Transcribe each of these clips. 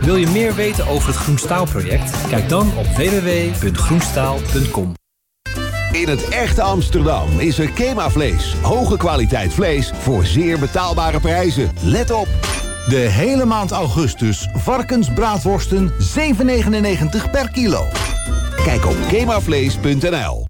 Wil je meer weten over het Groenstaal-project? Kijk dan op www.groenstaal.com. In het echte Amsterdam is er Kema Vlees. Hoge kwaliteit vlees voor zeer betaalbare prijzen. Let op! De hele maand augustus varkensbraadworsten 7,99 per kilo. Kijk op kemavlees.nl.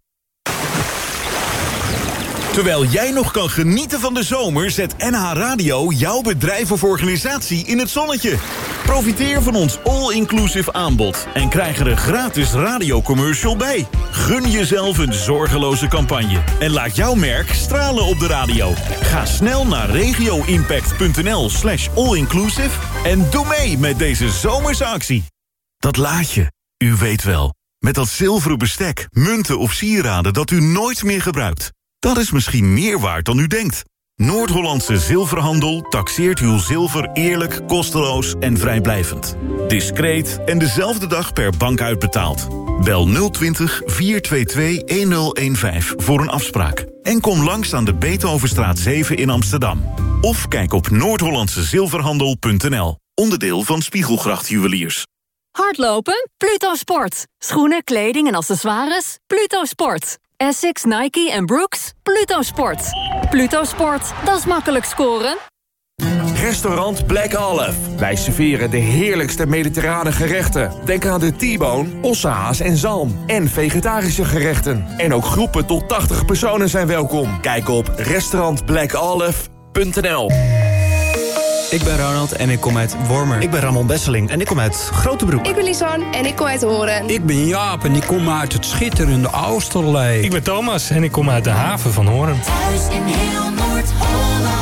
Terwijl jij nog kan genieten van de zomer, zet NH Radio jouw bedrijf of organisatie in het zonnetje. Profiteer van ons all-inclusive aanbod en krijg er een gratis radiocommercial bij. Gun jezelf een zorgeloze campagne en laat jouw merk stralen op de radio. Ga snel naar regioimpact.nl/allinclusive en doe mee met deze zomerse actie. Dat laadje, u weet wel, met dat zilveren bestek, munten of sieraden dat u nooit meer gebruikt. Dat is misschien meer waard dan u denkt. Noord-Hollandse Zilverhandel taxeert uw zilver eerlijk, kosteloos en vrijblijvend. Discreet en dezelfde dag per bank uitbetaald. Bel 020 422 1015 voor een afspraak. En kom langs aan de Beethovenstraat 7 in Amsterdam. Of kijk op noordhollandsezilverhandel.nl. Onderdeel van Spiegelgracht Juweliers. Hardlopen? Pluto Sport. Schoenen, kleding en accessoires? Pluto Sport. Essex, Nike en Brooks? Pluto Sport. Pluto Sport, dat is makkelijk scoren. Restaurant Black Olive. Wij serveren de heerlijkste mediterrane gerechten. Denk aan de T-bone, ossehaas en zalm. En vegetarische gerechten. En ook groepen tot 80 personen zijn welkom. Kijk op restaurantblackolive.nl. Ik ben Ronald en ik kom uit Wormer. Ik ben Ramon Besseling en ik kom uit Grotebroek. Ik ben Lisanne en ik kom uit Horen. Ik ben Jaap en ik kom uit het schitterende Oosterlee. Ik ben Thomas en ik kom uit de haven van Horen. Thuis in heel Noord-Holland.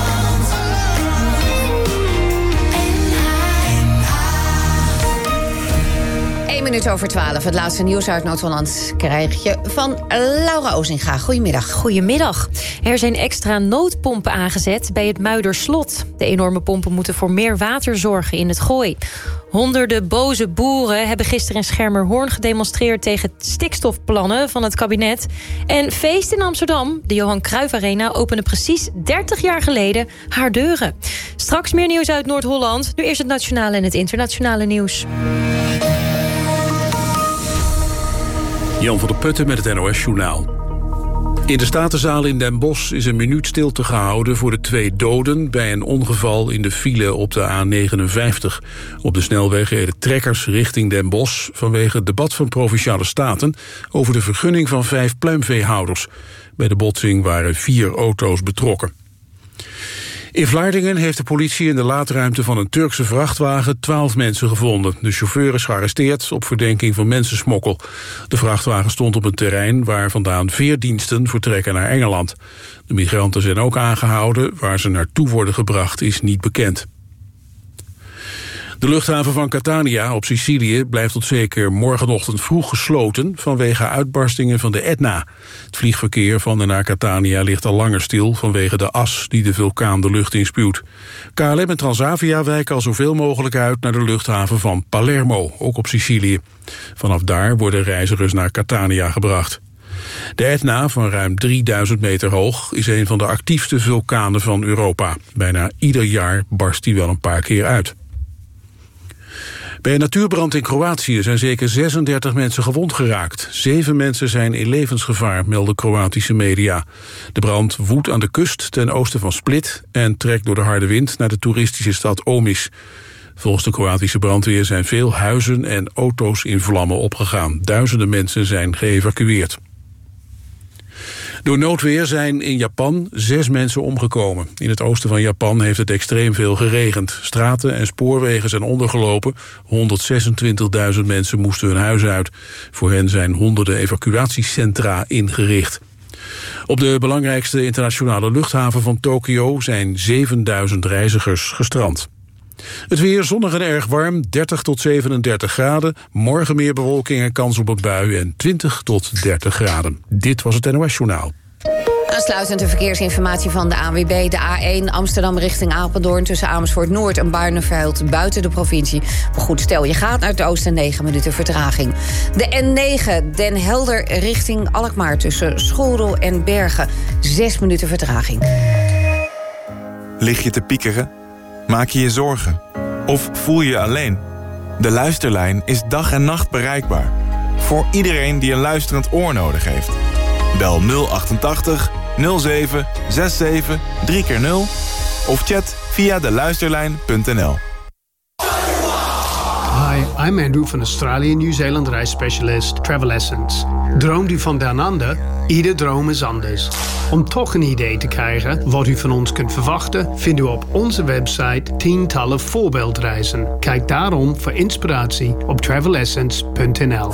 1 minuut over 12. Het laatste nieuws uit Noord-Holland krijg je van Laura Ozinga. Goedemiddag. Goedemiddag. Er zijn extra noodpompen aangezet bij het Muiderslot. De enorme pompen moeten voor meer water zorgen in het Gooi. Honderden boze boeren hebben gisteren in Schermerhorn gedemonstreerd tegen stikstofplannen van het kabinet. En feest in Amsterdam, de Johan Cruijff Arena, opende precies 30 jaar geleden haar deuren. Straks meer nieuws uit Noord-Holland. Nu eerst het nationale en het internationale nieuws. Jan van der Putten met het NOS-journaal. In de Statenzaal in Den Bosch is een minuut stilte gehouden voor de 2 doden bij een ongeval in de file op de A59. Op de snelweg reden trekkers richting Den Bosch vanwege het debat van Provinciale Staten over de vergunning van 5 pluimveehouders. Bij de botsing waren 4 auto's betrokken. In Vlaardingen heeft de politie in de laadruimte van een Turkse vrachtwagen 12 mensen gevonden. De chauffeur is gearresteerd op verdenking van mensensmokkel. De vrachtwagen stond op een terrein waar vandaan veerdiensten vertrekken naar Engeland. De migranten zijn ook aangehouden. Waar ze naartoe worden gebracht is niet bekend. De luchthaven van Catania op Sicilië blijft tot zeker morgenochtend vroeg gesloten vanwege uitbarstingen van de Etna. Het vliegverkeer van en naar Catania ligt al langer stil vanwege de as die de vulkaan de lucht inspuwt. KLM en Transavia wijken al zoveel mogelijk uit naar de luchthaven van Palermo, ook op Sicilië. Vanaf daar worden reizigers naar Catania gebracht. De Etna, van ruim 3000 meter hoog, is een van de actiefste vulkanen van Europa. Bijna ieder jaar barst die wel een paar keer uit. Bij een natuurbrand in Kroatië zijn zeker 36 mensen gewond geraakt. 7 mensen zijn in levensgevaar, melden Kroatische media. De brand woedt aan de kust ten oosten van Split en trekt door de harde wind naar de toeristische stad Omis. Volgens de Kroatische brandweer zijn veel huizen en auto's in vlammen opgegaan. Duizenden mensen zijn geëvacueerd. Door noodweer zijn in Japan 6 mensen omgekomen. In het oosten van Japan heeft het extreem veel geregend. Straten en spoorwegen zijn ondergelopen. 126.000 mensen moesten hun huis uit. Voor hen zijn honderden evacuatiecentra ingericht. Op de belangrijkste internationale luchthaven van Tokio zijn 7000 reizigers gestrand. Het weer zonnig en erg warm, 30 tot 37 graden. Morgen meer bewolking en kans op een bui en 20 tot 30 graden. Dit was het NOS Journaal. Aansluitend de verkeersinformatie van de ANWB. De A1 Amsterdam richting Apeldoorn tussen Amersfoort Noord en Barneveld buiten de provincie. Maar goed, stel je gaat naar het oosten, 9 minuten vertraging. De N9 Den Helder richting Alkmaar tussen Schoorl en Bergen. 6 minuten vertraging. Lig je te piekeren? Maak je je zorgen? Of voel je je alleen? De Luisterlijn is dag en nacht bereikbaar. Voor iedereen die een luisterend oor nodig heeft. Bel 088 07 67 3x0 of chat via deluisterlijn.nl. Hi, I'm Andrew van Australië Nieuw-Zeeland reisspecialist Travel Essence. Droomt u van down under? Ieder droom is anders. Om toch een idee te krijgen wat u van ons kunt verwachten, vindt u op onze website tientallen voorbeeldreizen. Kijk daarom voor inspiratie op travelessence.nl.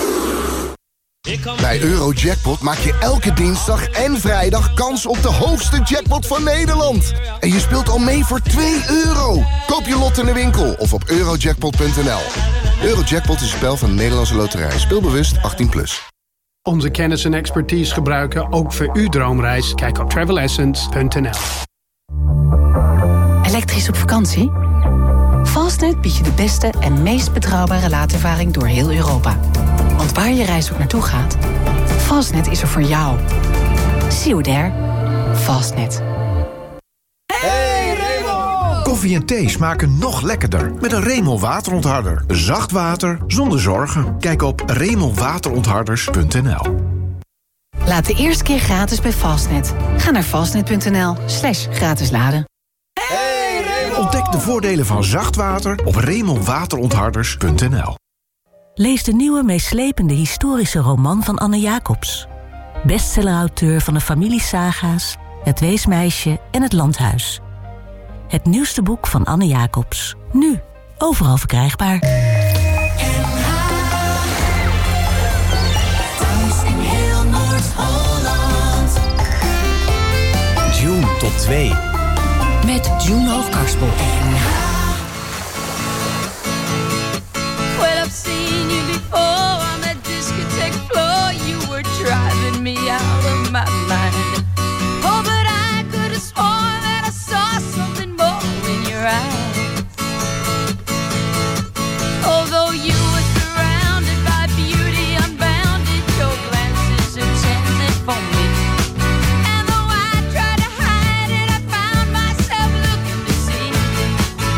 Bij Eurojackpot maak je elke dinsdag en vrijdag kans op de hoogste jackpot van Nederland. En je speelt al mee voor €2. Koop je lot in de winkel of op eurojackpot.nl. Eurojackpot is een spel van de Nederlandse Loterij. Speelbewust 18+. Onze kennis en expertise gebruiken ook voor uw droomreis. Kijk op travelessence.nl. Elektrisch op vakantie? Fastnet biedt je de beste en meest betrouwbare laadervaring door heel Europa. Want waar je reis ook naartoe gaat, Fastnet is er voor jou. See you there. Fastnet. Hey Remo! Koffie en thee smaken nog lekkerder met een Remo waterontharder. Zacht water zonder zorgen. Kijk op remowaterontharders.nl. Laat de eerste keer gratis bij Fastnet. Ga naar fastnet.nl/gratis laden. Ontdek de voordelen van zacht water op remowaterontharders.nl. Lees de nieuwe meeslepende historische roman van Anne Jacobs. Bestsellerauteur van de familiesaga's, Het Weesmeisje en Het Landhuis. Het nieuwste boek van Anne Jacobs. Nu, overal verkrijgbaar. June tot 2. Met June Hoofdkarspel. Well, I've seen you before on that discotheque floor. You were driving me out of my mind. Oh, but I could have sworn that I saw something more in your eyes. Although you were surrounded by beauty unbounded, your glances intended for me. And though I tried to hide it, I found myself looking to see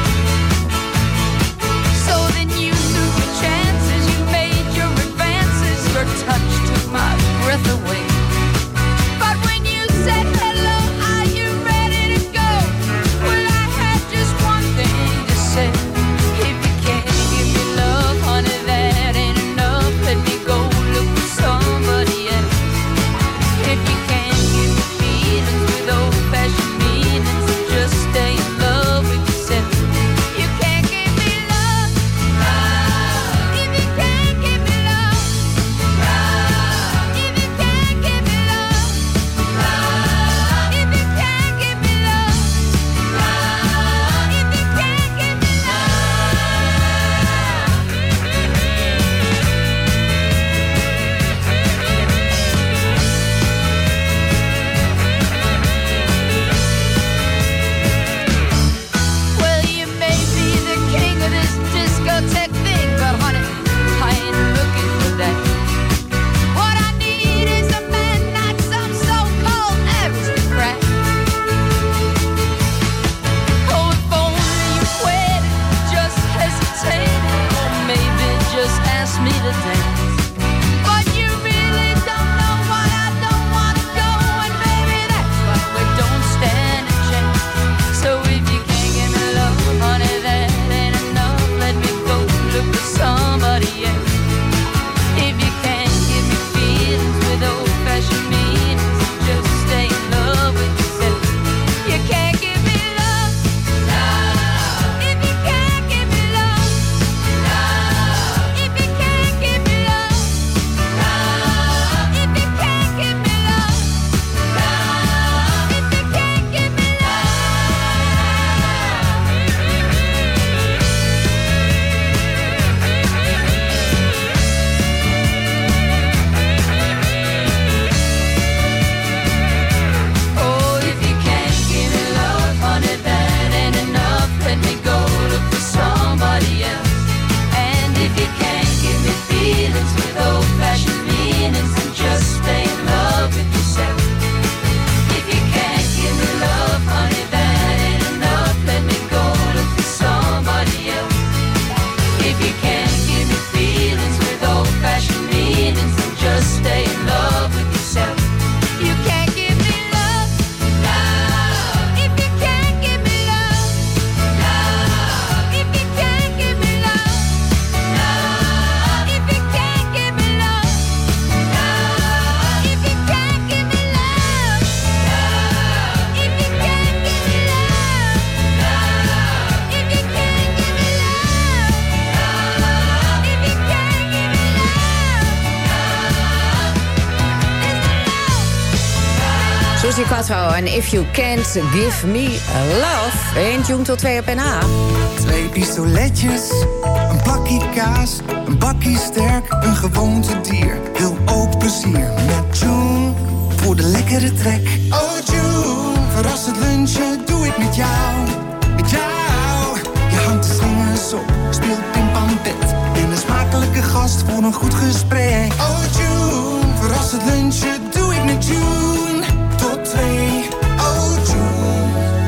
Suzy Quattro en If You Can't Give Me Love. In June tot 2 op NH. 2 pistoletjes, een pakje kaas, een bakje sterk, een gewoonte dier. Wil ook plezier met June voor de lekkere trek. Oh June, verrassend lunchje doe ik met jou. Met jou, je hangt de slingers op, speelt ping-pong-pet. En een smakelijke gast voor een goed gesprek. Oh June, verrassend lunchje doe ik met June. Tot 2, oh June.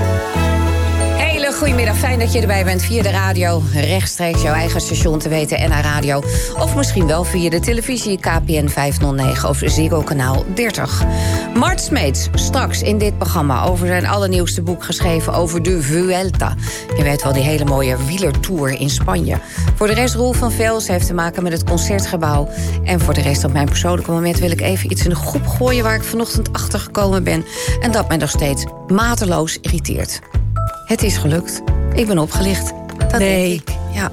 Hele goedemiddag, fijn dat je erbij bent via de radio. Rechtstreeks jouw eigen station te weten, NH Radio. Of misschien wel via de televisie KPN 509 of Ziggo kanaal 30. Mart Smeets, straks in dit programma over zijn allernieuwste boek geschreven over de Vuelta. Je weet wel, die hele mooie wielertour in Spanje. Voor de rest Roel van Vels heeft te maken met het Concertgebouw. En voor de rest op mijn persoonlijke moment wil ik even iets in de groep gooien waar ik vanochtend achter gekomen ben. En dat mij nog steeds mateloos irriteert. Het is gelukt. Ik ben opgelicht. Dat denk ik. Ja.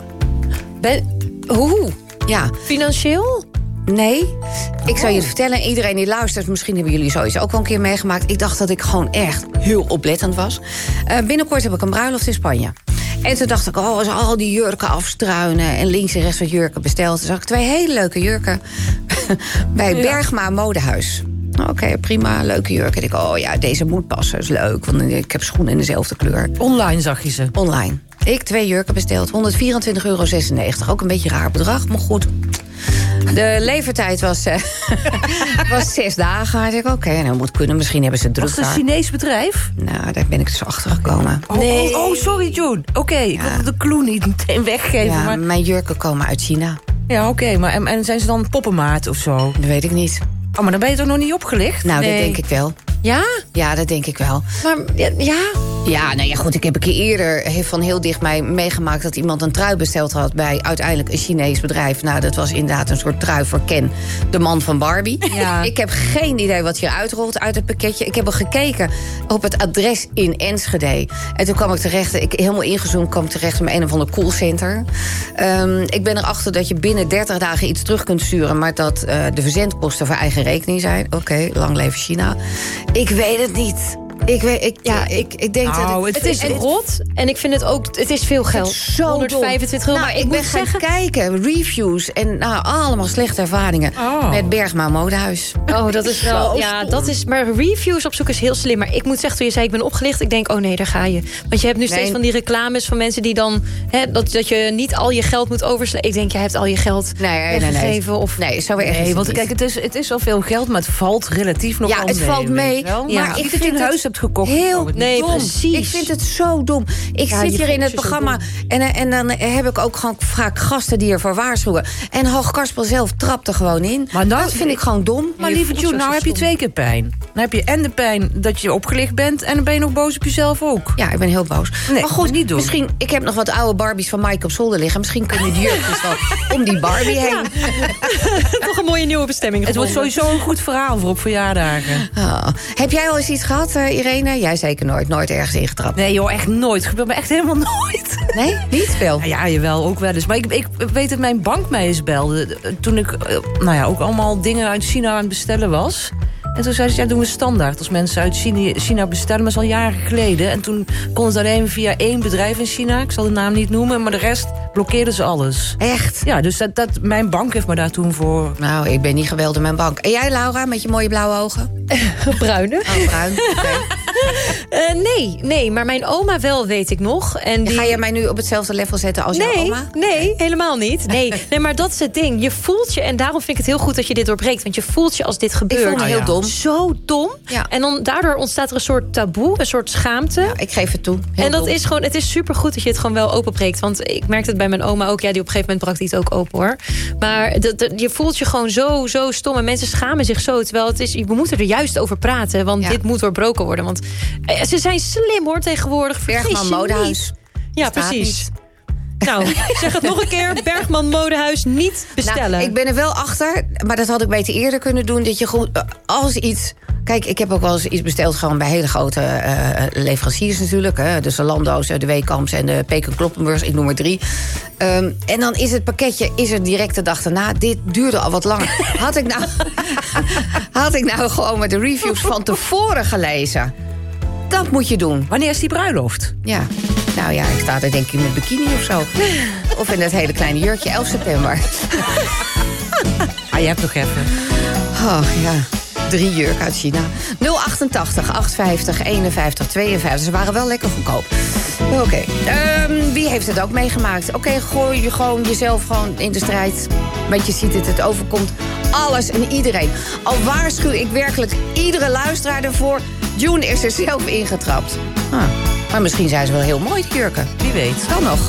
Hoe? Ja. Financieel? Nee. Ik zou je vertellen, iedereen die luistert, misschien hebben jullie zoiets ook wel een keer meegemaakt. Ik dacht dat ik gewoon echt heel oplettend was. Binnenkort heb ik een bruiloft in Spanje. En toen dacht ik, als al die jurken afstruinen en links en rechts wat jurken besteld. Toen zag ik 2 hele leuke jurken bij Bergma Modehuis. Oké, prima, leuke jurk. En ik deze moet passen, is leuk. Want ik heb schoenen in dezelfde kleur. Online zag je ze? Online. Ik 2 jurken besteld, €124,96. Ook een beetje een raar bedrag, maar goed. De levertijd was 6 dagen. Ik dacht, oké, nou moet kunnen. Misschien hebben ze druk. Was het een Chinees bedrijf? Nou, daar ben ik dus achter gekomen. Oh, sorry, June. Oké, ik wil de clue niet meteen weggeven. Ja, maar mijn jurken komen uit China. Ja, oké, maar en zijn ze dan poppenmaat of zo? Dat weet ik niet. Oh, maar dan ben je toch nog niet opgelicht? Nou, dat denk ik wel. Ja? Ja, dat denk ik wel. Maar, ja? Ja, nou ja, goed, ik heb een keer eerder van heel dichtbij meegemaakt dat iemand een trui besteld had bij uiteindelijk een Chinees bedrijf. Nou, dat was inderdaad een soort trui voor Ken, de man van Barbie. Ja. Ik heb geen idee wat hier uitrolt uit het pakketje. Ik heb al gekeken op het adres in Enschede. En toen kwam ik terecht, helemaal ingezoomd, kwam ik terecht op een of ander callcenter. Ik ben erachter dat je binnen 30 dagen iets terug kunt sturen, maar dat de verzendkosten voor eigen rekening zijn. Oké, lang leven China. Ik weet het niet. Ik denk dat het is rot en ik vind het ook, het is veel geld. Zo 125 euro. Nou, ik ben gaan kijken, reviews en allemaal slechte ervaringen met Bergma Modehuis. Oh, dat is wel, ja, dat is, maar reviews opzoeken is heel slim. Maar ik moet zeggen, toen je zei ik ben opgelicht, ik denk, oh nee, daar ga je. Want je hebt nu steeds van die reclames van mensen die dan, dat je niet al je geld moet overslaan. Ik denk, jij hebt al je geld weggegeven. Of... Nee, zo erg. Nee, want kijk, het is al veel geld, maar het valt relatief nog wel mee. Ja, het valt mee. Maar ik vind het huis hebt gekocht. Heel dom. Precies. Ik vind het zo dom. Ik zit hier in het programma en dan heb ik ook gewoon vaak gasten die ervoor waarschuwen. En Hoog Karspel zelf trapt er gewoon in. Maar dat vind ik gewoon dom. Maar lieve June, nou heb je 2 keer pijn. Dan heb je en de pijn dat je opgelicht bent en dan ben je nog boos op jezelf ook. Ja, ik ben heel boos. Nee, maar goed, niet doen. Misschien, ik heb nog wat oude Barbies van Mike op zolder liggen. Misschien kunnen die jurkjes wel om die Barbie heen. Toch een mooie nieuwe bestemming. Het wordt sowieso een goed verhaal voor op verjaardagen. Heb jij al eens iets gehad, Irene? Jij zeker nooit ergens ingetrapt. Nee joh, echt nooit. Gebeurt me echt helemaal nooit. Nee? Niet veel? Ja, jawel, ook wel eens. Maar ik weet dat mijn bank mij eens belde toen ik ook allemaal dingen uit China aan het bestellen was. En toen zei ze, ja, doen we standaard. Als mensen uit China bestellen, maar dat is al jaren geleden. En toen kon het alleen via 1 bedrijf in China. Ik zal de naam niet noemen, maar de rest blokkeerden ze alles. Echt? Ja, dus mijn bank heeft me daar toen voor... Nou, ik ben niet geweldig mijn bank. En jij, Laura, met je mooie blauwe ogen? Bruine. Oh, bruin. Okay. Nee, maar mijn oma wel, weet ik nog. En Ga je mij nu op hetzelfde level zetten als jouw oma? Nee, helemaal niet. Nee, maar dat is het ding. Je voelt je, en daarom vind ik het heel goed dat je dit doorbreekt. Want je voelt je als dit gebeurt. Ik voel me heel dom. Zo dom. Ja. En dan daardoor ontstaat er een soort taboe, een soort schaamte. Ja, ik geef het toe. Heel en dat dom. is gewoon, het is supergoed dat je het gewoon wel openbreekt. Want ik merkte het bij mijn oma ook. Ja, die op een gegeven moment brak die het ook open, hoor. Maar je voelt je gewoon zo stom. En mensen schamen zich zo. Terwijl het is, we moeten er juist over praten. Want dit moet doorbroken worden. Want ze zijn slim, hoor, tegenwoordig. Bergma Modehuis. Ja, precies. Nou, zeg het nog een keer. Bergman Modehuis niet bestellen. Nou, ik ben er wel achter, maar dat had ik beter eerder kunnen doen. Dat je gewoon, als iets... Kijk, ik heb ook wel eens iets besteld gewoon bij hele grote leveranciers natuurlijk. Hè. De Zalando's, de Weekamps en de Peek & Kloppenburgs, ik noem er 3. En dan is het pakketje er direct de dag daarna. Dit duurde al wat langer. Had ik nou gewoon met de reviews van tevoren gelezen? Dat moet je doen. Wanneer is die bruiloft? Ja. Nou ja, ik sta er denk ik met bikini of zo. Of in dat hele kleine jurkje, 11 september. Je hebt nog even. Oh, ja. 3 jurk uit China. 088 850 51 52. Ze waren wel lekker goedkoop. Oké. Wie heeft het ook meegemaakt? Oké, gooi je gewoon jezelf gewoon in de strijd. Want je ziet het overkomt alles en iedereen. Al waarschuw ik werkelijk iedere luisteraar ervoor. June is er zelf ingetrapt. Maar misschien zijn ze wel heel mooi, die jurken. Wie weet. Kan nog.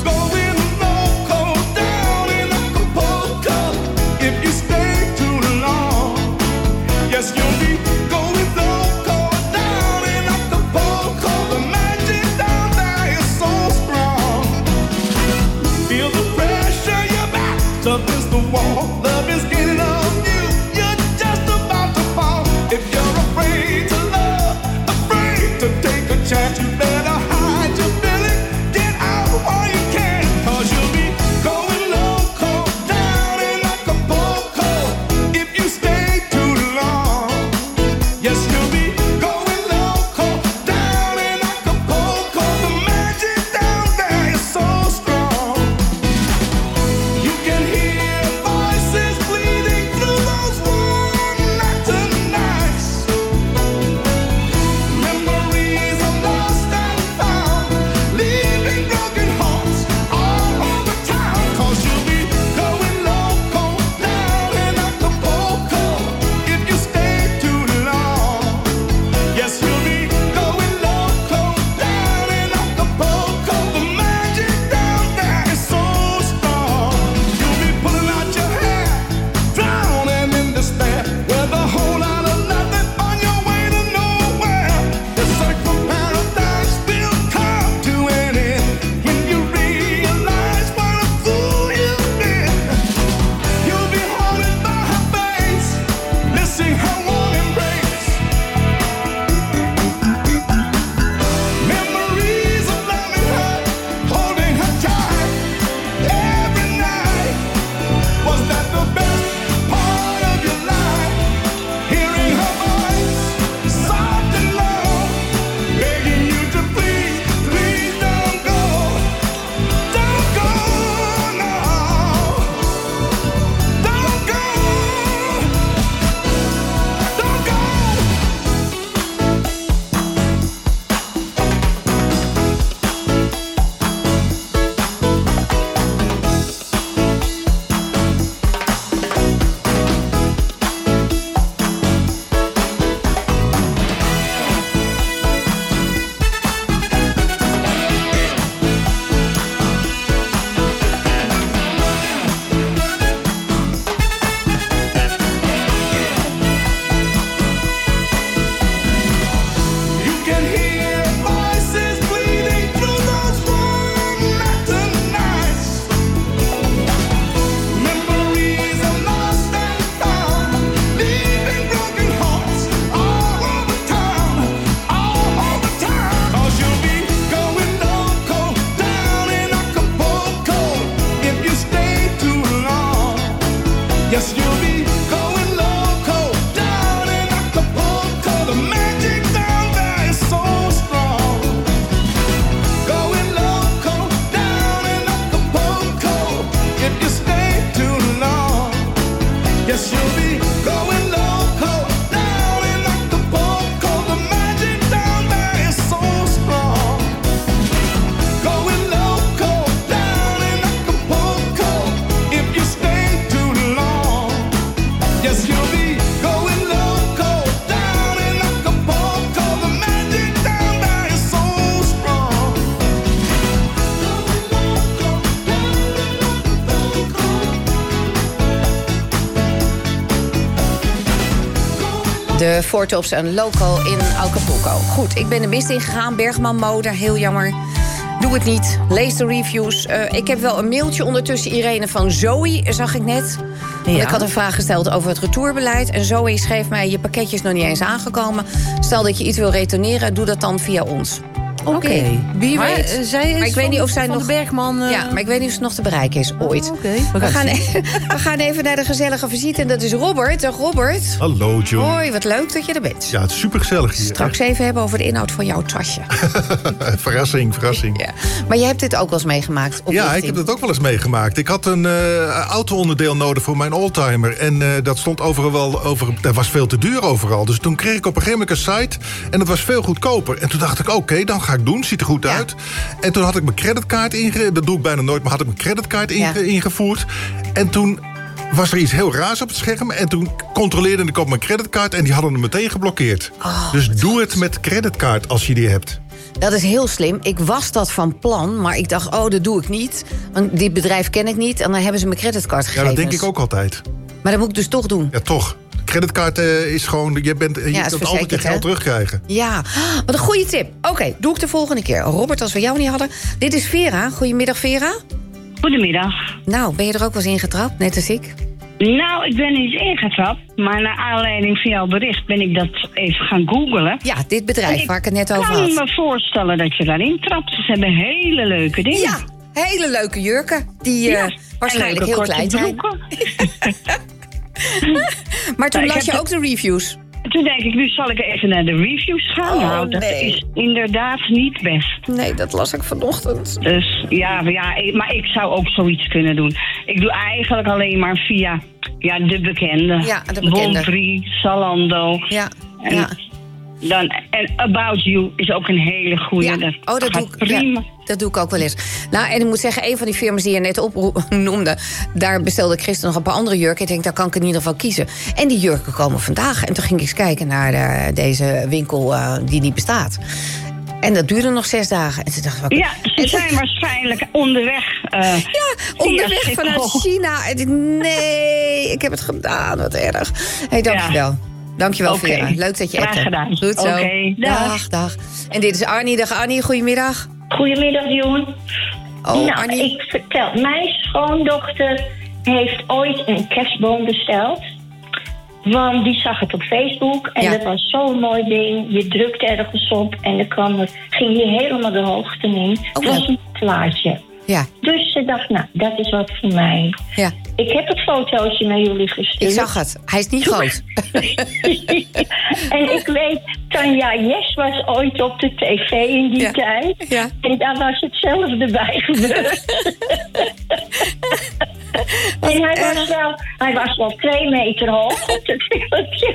De Four Tops en Local in Acapulco. Goed, ik ben de mist ingegaan. Bergman Mode, heel jammer. Doe het niet. Lees de reviews. Ik heb wel een mailtje ondertussen, Irene, van Zoe, zag ik net. Want ik had een vraag gesteld over het retourbeleid. En Zoe schreef mij, je pakketje is nog niet eens aangekomen. Stel dat je iets wil retourneren, doe dat dan via ons. Oké. Wie weet. Zij is maar ik weet niet of zij van nog de Bergman. Ja, maar ik weet niet of ze nog te bereiken is ooit. We gaan even naar de gezellige visite. En dat is Robert. Dag Robert. Hallo John. Hoi, wat leuk dat je er bent. Ja, het is supergezellig hier. Straks even hebben over de inhoud van jouw tasje. Verrassing. Ja. Maar je hebt dit ook wel eens meegemaakt? Ja, ik heb het ook wel eens meegemaakt. Ik had een auto-onderdeel nodig voor mijn oldtimer. En dat stond overal over. Dat was veel te duur overal. Dus toen kreeg ik op een gegeven moment een site. En dat was veel goedkoper. En toen dacht ik, oké, dan ga ik doen. Ziet er goed uit. En toen had ik mijn creditcard dat doe ik bijna nooit, maar had ik mijn creditcard ingevoerd. En toen was er iets heel raars op het scherm. En toen controleerde ik op mijn creditcard en die hadden hem meteen geblokkeerd. Dus doe het met creditcard als je die hebt. Dat is heel slim. Ik was dat van plan, maar ik dacht, dat doe ik niet. Want dit bedrijf ken ik niet. En dan hebben ze mijn creditcardgegevens. Ja, dat denk ik ook altijd. Maar dat moet ik dus toch doen. Ja, toch. Creditcard is gewoon, je kunt altijd je geld terugkrijgen. Ja, wat een goede tip. Oké, doe ik de volgende keer. Robert, als we jou niet hadden. Dit is Vera. Goedemiddag, Vera. Goedemiddag. Nou, ben je er ook wel eens ingetrapt, net als ik? Nou, ik ben niet ingetrapt. Maar naar aanleiding van jouw bericht ben ik dat even gaan googlen. Ja, dit bedrijf waar ik het net over had. Ik kan me voorstellen dat je daarin trapt. Ze hebben hele leuke dingen. Ja, hele leuke jurken. Die waarschijnlijk heel klein zijn. Maar toen las je ook de reviews. Toen denk ik, nu zal ik even naar de reviews gaan. Nou, dat is inderdaad niet best. Nee, dat las ik vanochtend. Dus ja, maar ik zou ook zoiets kunnen doen. Ik doe eigenlijk alleen maar via de bekende. Ja, de bekende. Bonprix, Zalando. Ja, En About You is ook een hele goede. Ja. Dat doe ik prima. Ja, dat doe ik ook wel eens. Nou, en ik moet zeggen, een van die firma's die je net opnoemde, daar bestelde ik gisteren nog een paar andere jurken. Ik denk, daar kan ik in ieder geval kiezen. En die jurken komen vandaag. En toen ging ik eens kijken naar deze winkel die niet bestaat. En dat duurde nog 6 dagen. En toen dacht ik, ja, ze zijn waarschijnlijk onderweg. Onderweg vanuit China. En nee, ik heb het gedaan. Wat erg. Dankjewel. Dankjewel, Vera. Leuk dat je hebt. Graag gedaan. Goed zo. Dag. En dit is Arnie. Dag Arnie, goedemiddag. Goedemiddag, Joen. Arnie. Ik vertel. Mijn schoondochter heeft ooit een kerstboom besteld. Want die zag het op Facebook. En dat was zo'n mooi ding. Je drukte ergens op en dan ging je helemaal de hoogte in. Het was een plaatje. Ja. Dus ze dacht, nou, dat is wat voor mij. Ja. Ik heb het fotootje naar jullie gestuurd. Ik zag het. Hij is niet groot. En ik weet, Tanja Yes was ooit op de tv in die tijd. Ja. En daar was hetzelfde bij gebeurd. En hij was wel 2 meter hoog op het filmpje.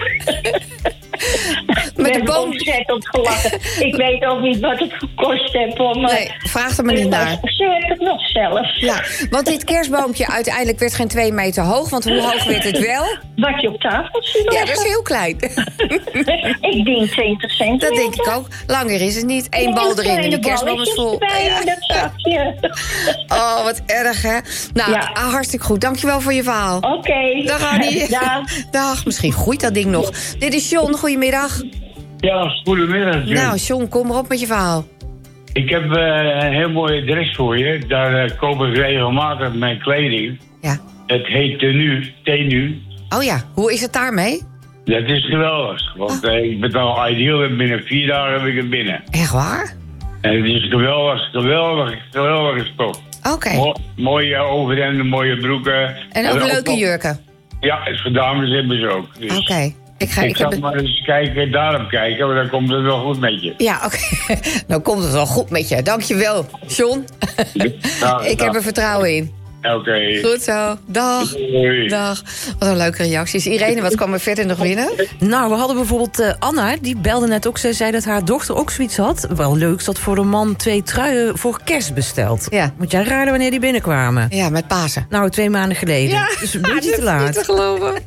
Met de boom ontzettend gelachen. Ik weet ook niet wat het gekost heeft. Nee, vraag er maar niet naar. Ze heeft het nog zelf. Ja, want dit kerstboompje uiteindelijk werd geen 2 meter hoog. Want hoe hoog werd het wel? Wat je op tafel ziet. Ja, dat is heel klein. Ik denk 20 centimeter. Dat denk ik ook. Langer is het niet. 1 bal erin en die kerstboom is vol. Dat zakje. Oh, wat erg, hè? Nou, hartstikke goed. Dankjewel voor je verhaal. Oké. Dag, Annie. Dag. Misschien groeit dat ding nog. Dit is John. Goedemiddag. Ja, goedemiddag, John. Nou, John, kom maar op met je verhaal. Ik heb een heel mooi adres voor je. Daar koop ik regelmatig mijn kleding. Ja. Het heet Tenu. Oh ja, hoe is het daarmee? Dat is geweldig. Want ik ben al ideal en binnen 4 dagen heb ik het binnen. Echt waar? En het is geweldige stof. Oké. Mooie overhemden, mooie broeken. En ook leuke jurken? Ja, voor dames hebben ze ook. Dus Oké. Ik zal maar eens daarop kijken, maar dan komt het wel goed met je. Ja, oké. Dan komt het wel goed met je. Dankjewel, John. Ik heb er vertrouwen in. Oké. Goed zo. Dag. Doei. Dag. Wat een leuke reacties. Irene, wat kwam er verder nog binnen? Nou, we hadden bijvoorbeeld Anna, die belde net ook. Zij zei dat haar dochter ook zoiets had. Wel leuk, dat voor een man 2 truien voor kerst besteld. Ja. Moet jij raden wanneer die binnenkwamen? Ja, met Pasen. Nou, 2 maanden geleden. Ja, dus een beetje te laat. Niet te geloven.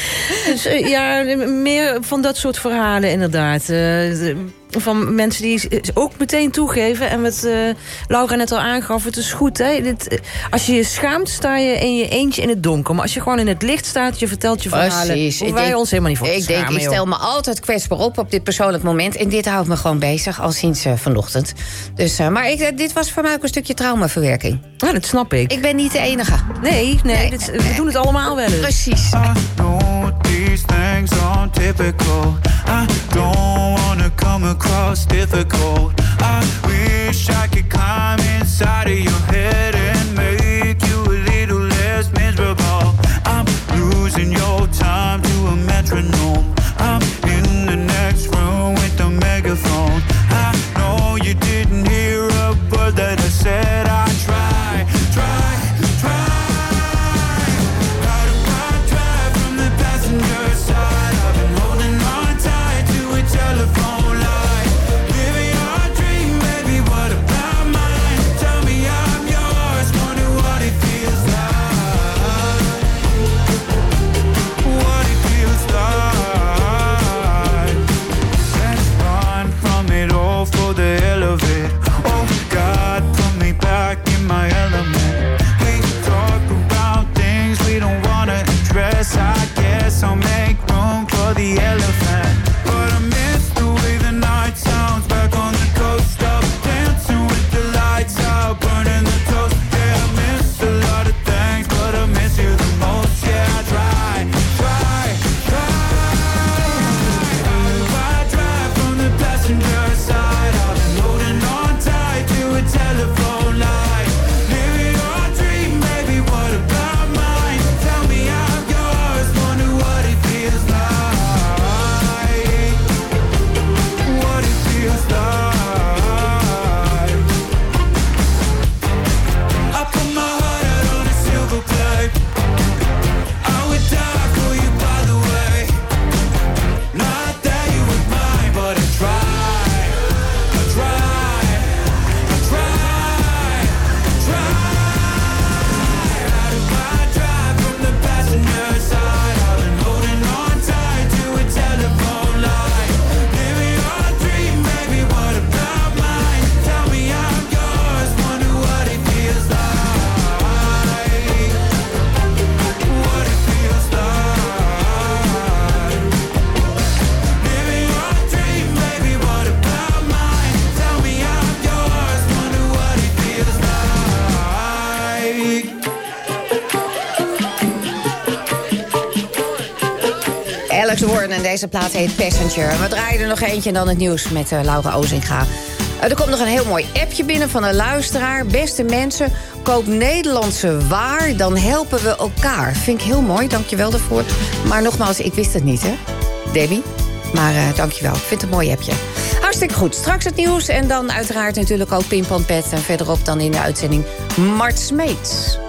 Dus meer van dat soort verhalen inderdaad. Van mensen die ook meteen toegeven. En wat Laura net al aangaf, het is goed. Hè? Als je je schaamt, sta je in je eentje in het donker. Maar als je gewoon in het licht staat, je vertelt je verhalen... hoeven wij ons helemaal niet voor te schamen. Ik stel me altijd kwetsbaar op dit persoonlijk moment. En dit houdt me gewoon bezig, al sinds vanochtend. Dus, maar dit was voor mij ook een stukje traumaverwerking. Ja, dat snap ik. Ik ben niet de enige. Nee. We doen het allemaal wel eens. Precies. These things aren't typical. I don't wanna come across difficult. I wish I could climb inside of your head and make you a little less miserable. I'm losing your time to a metronome. I'm in the next room with the megaphone. I know you didn't hear a word that I said. I try. So make room for the elephant. But I miss the way the night sounds back on the coast. Up dancing with the lights out, burning the toast. Yeah, I miss a lot of things, but I miss you the most. Yeah, I try. How do I drive from the passenger side? I've been holding on tight to a telephone line. Living your dream, baby, what about mine? Tell me I'm yours, wonder what it feels like. What it feels like. I put my heart out on a silver plate. I would die for you, by the way. Not that you were mine, but I tried. How do I drive from the passenger side? I've been holding on tight to a telephone line. Living your dream, baby, what about mine? Tell me I'm yours, wonder what it feels like. What it feels like. Living your dream, baby, what about mine? Tell me I'm yours, wonder what it feels like. Alex Warren en deze plaat heet Passenger. We draaien er nog eentje en dan het nieuws met Laura Ozinga. Er komt nog een heel mooi appje binnen van een luisteraar. Beste mensen, koop Nederlandse waar, dan helpen we elkaar. Vind ik heel mooi, dankjewel daarvoor. Maar nogmaals, ik wist het niet, hè, Debbie? Maar dankjewel, ik vind het een mooi appje. Hartstikke goed, straks het nieuws en dan uiteraard natuurlijk ook Pim Pam Pet. En verderop dan in de uitzending Mart Smeets.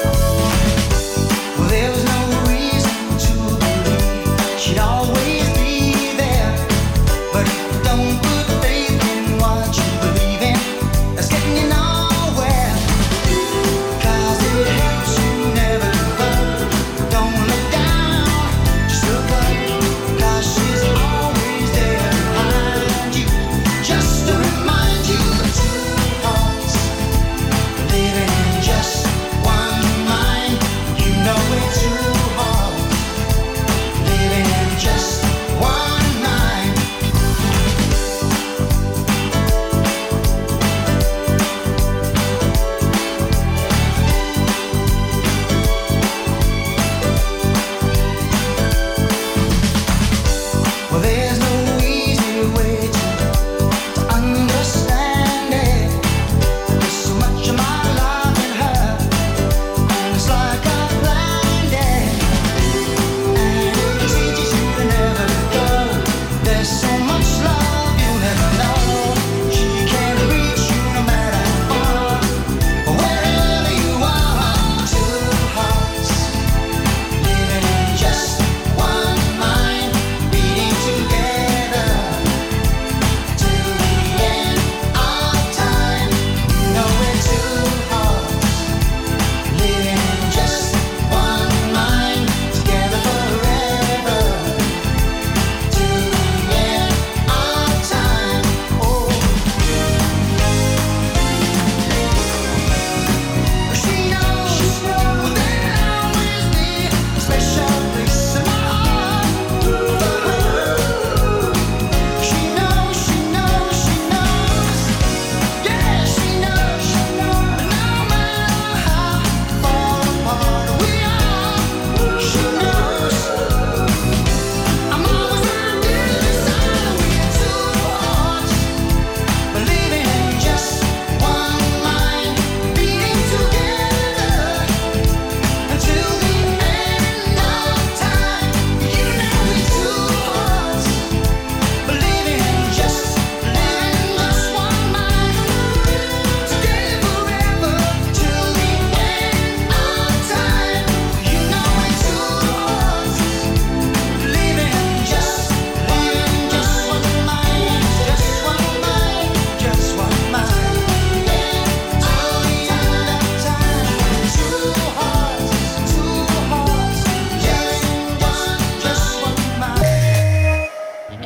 There was no reason to believe she'd always be there. But if you don't put faith in what you believe in, that's getting you nowhere. 'Cause it helps you never give up. Don't look down, just look up. 'Cause she's always there behind you, just to remind you of two hearts living in just one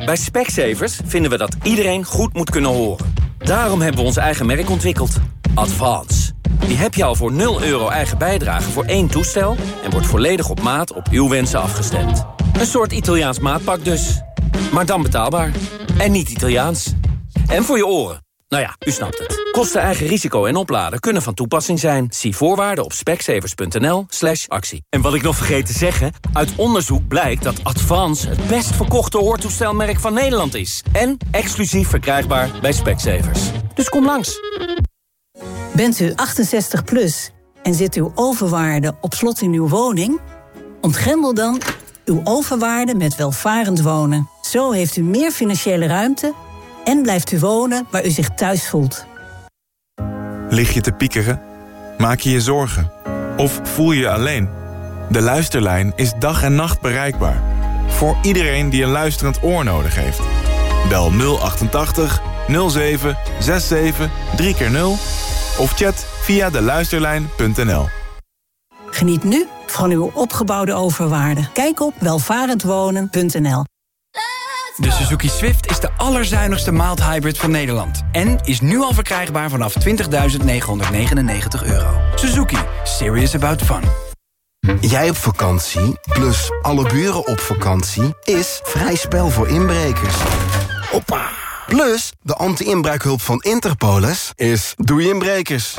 Bij Specsavers vinden we dat iedereen goed moet kunnen horen. Daarom hebben we ons eigen merk ontwikkeld. Advance. Die heb je al voor €0 eigen bijdrage voor 1 toestel... en wordt volledig op maat op uw wensen afgestemd. Een soort Italiaans maatpak dus. Maar dan betaalbaar. En niet Italiaans. En voor je oren. Nou ja, u snapt het. Kosten, eigen risico en opladen kunnen van toepassing zijn. Zie voorwaarden op specsavers.nl/actie. En wat ik nog vergeet te zeggen... uit onderzoek blijkt dat Advance het best verkochte hoortoestelmerk van Nederland is. En exclusief verkrijgbaar bij Specsavers. Dus kom langs. Bent u 68 plus en zit uw overwaarde op slot in uw woning? Ontgrendel dan uw overwaarde met welvarend wonen. Zo heeft u meer financiële ruimte... en blijft u wonen waar u zich thuis voelt. Lig je te piekeren? Maak je je zorgen? Of voel je je alleen? De Luisterlijn is dag en nacht bereikbaar. Voor iedereen die een luisterend oor nodig heeft. Bel 088 07 67 3x0 of chat via deluisterlijn.nl. Geniet nu van uw opgebouwde overwaarde. Kijk op welvarendwonen.nl. De Suzuki Swift is de allerzuinigste mild hybrid van Nederland. En is nu al verkrijgbaar vanaf €20.999. Suzuki. Serious about fun. Jij op vakantie, plus alle buren op vakantie... is vrij spel voor inbrekers. Hoppa! Plus, de anti-inbraakhulp van Interpolis is doei inbrekers.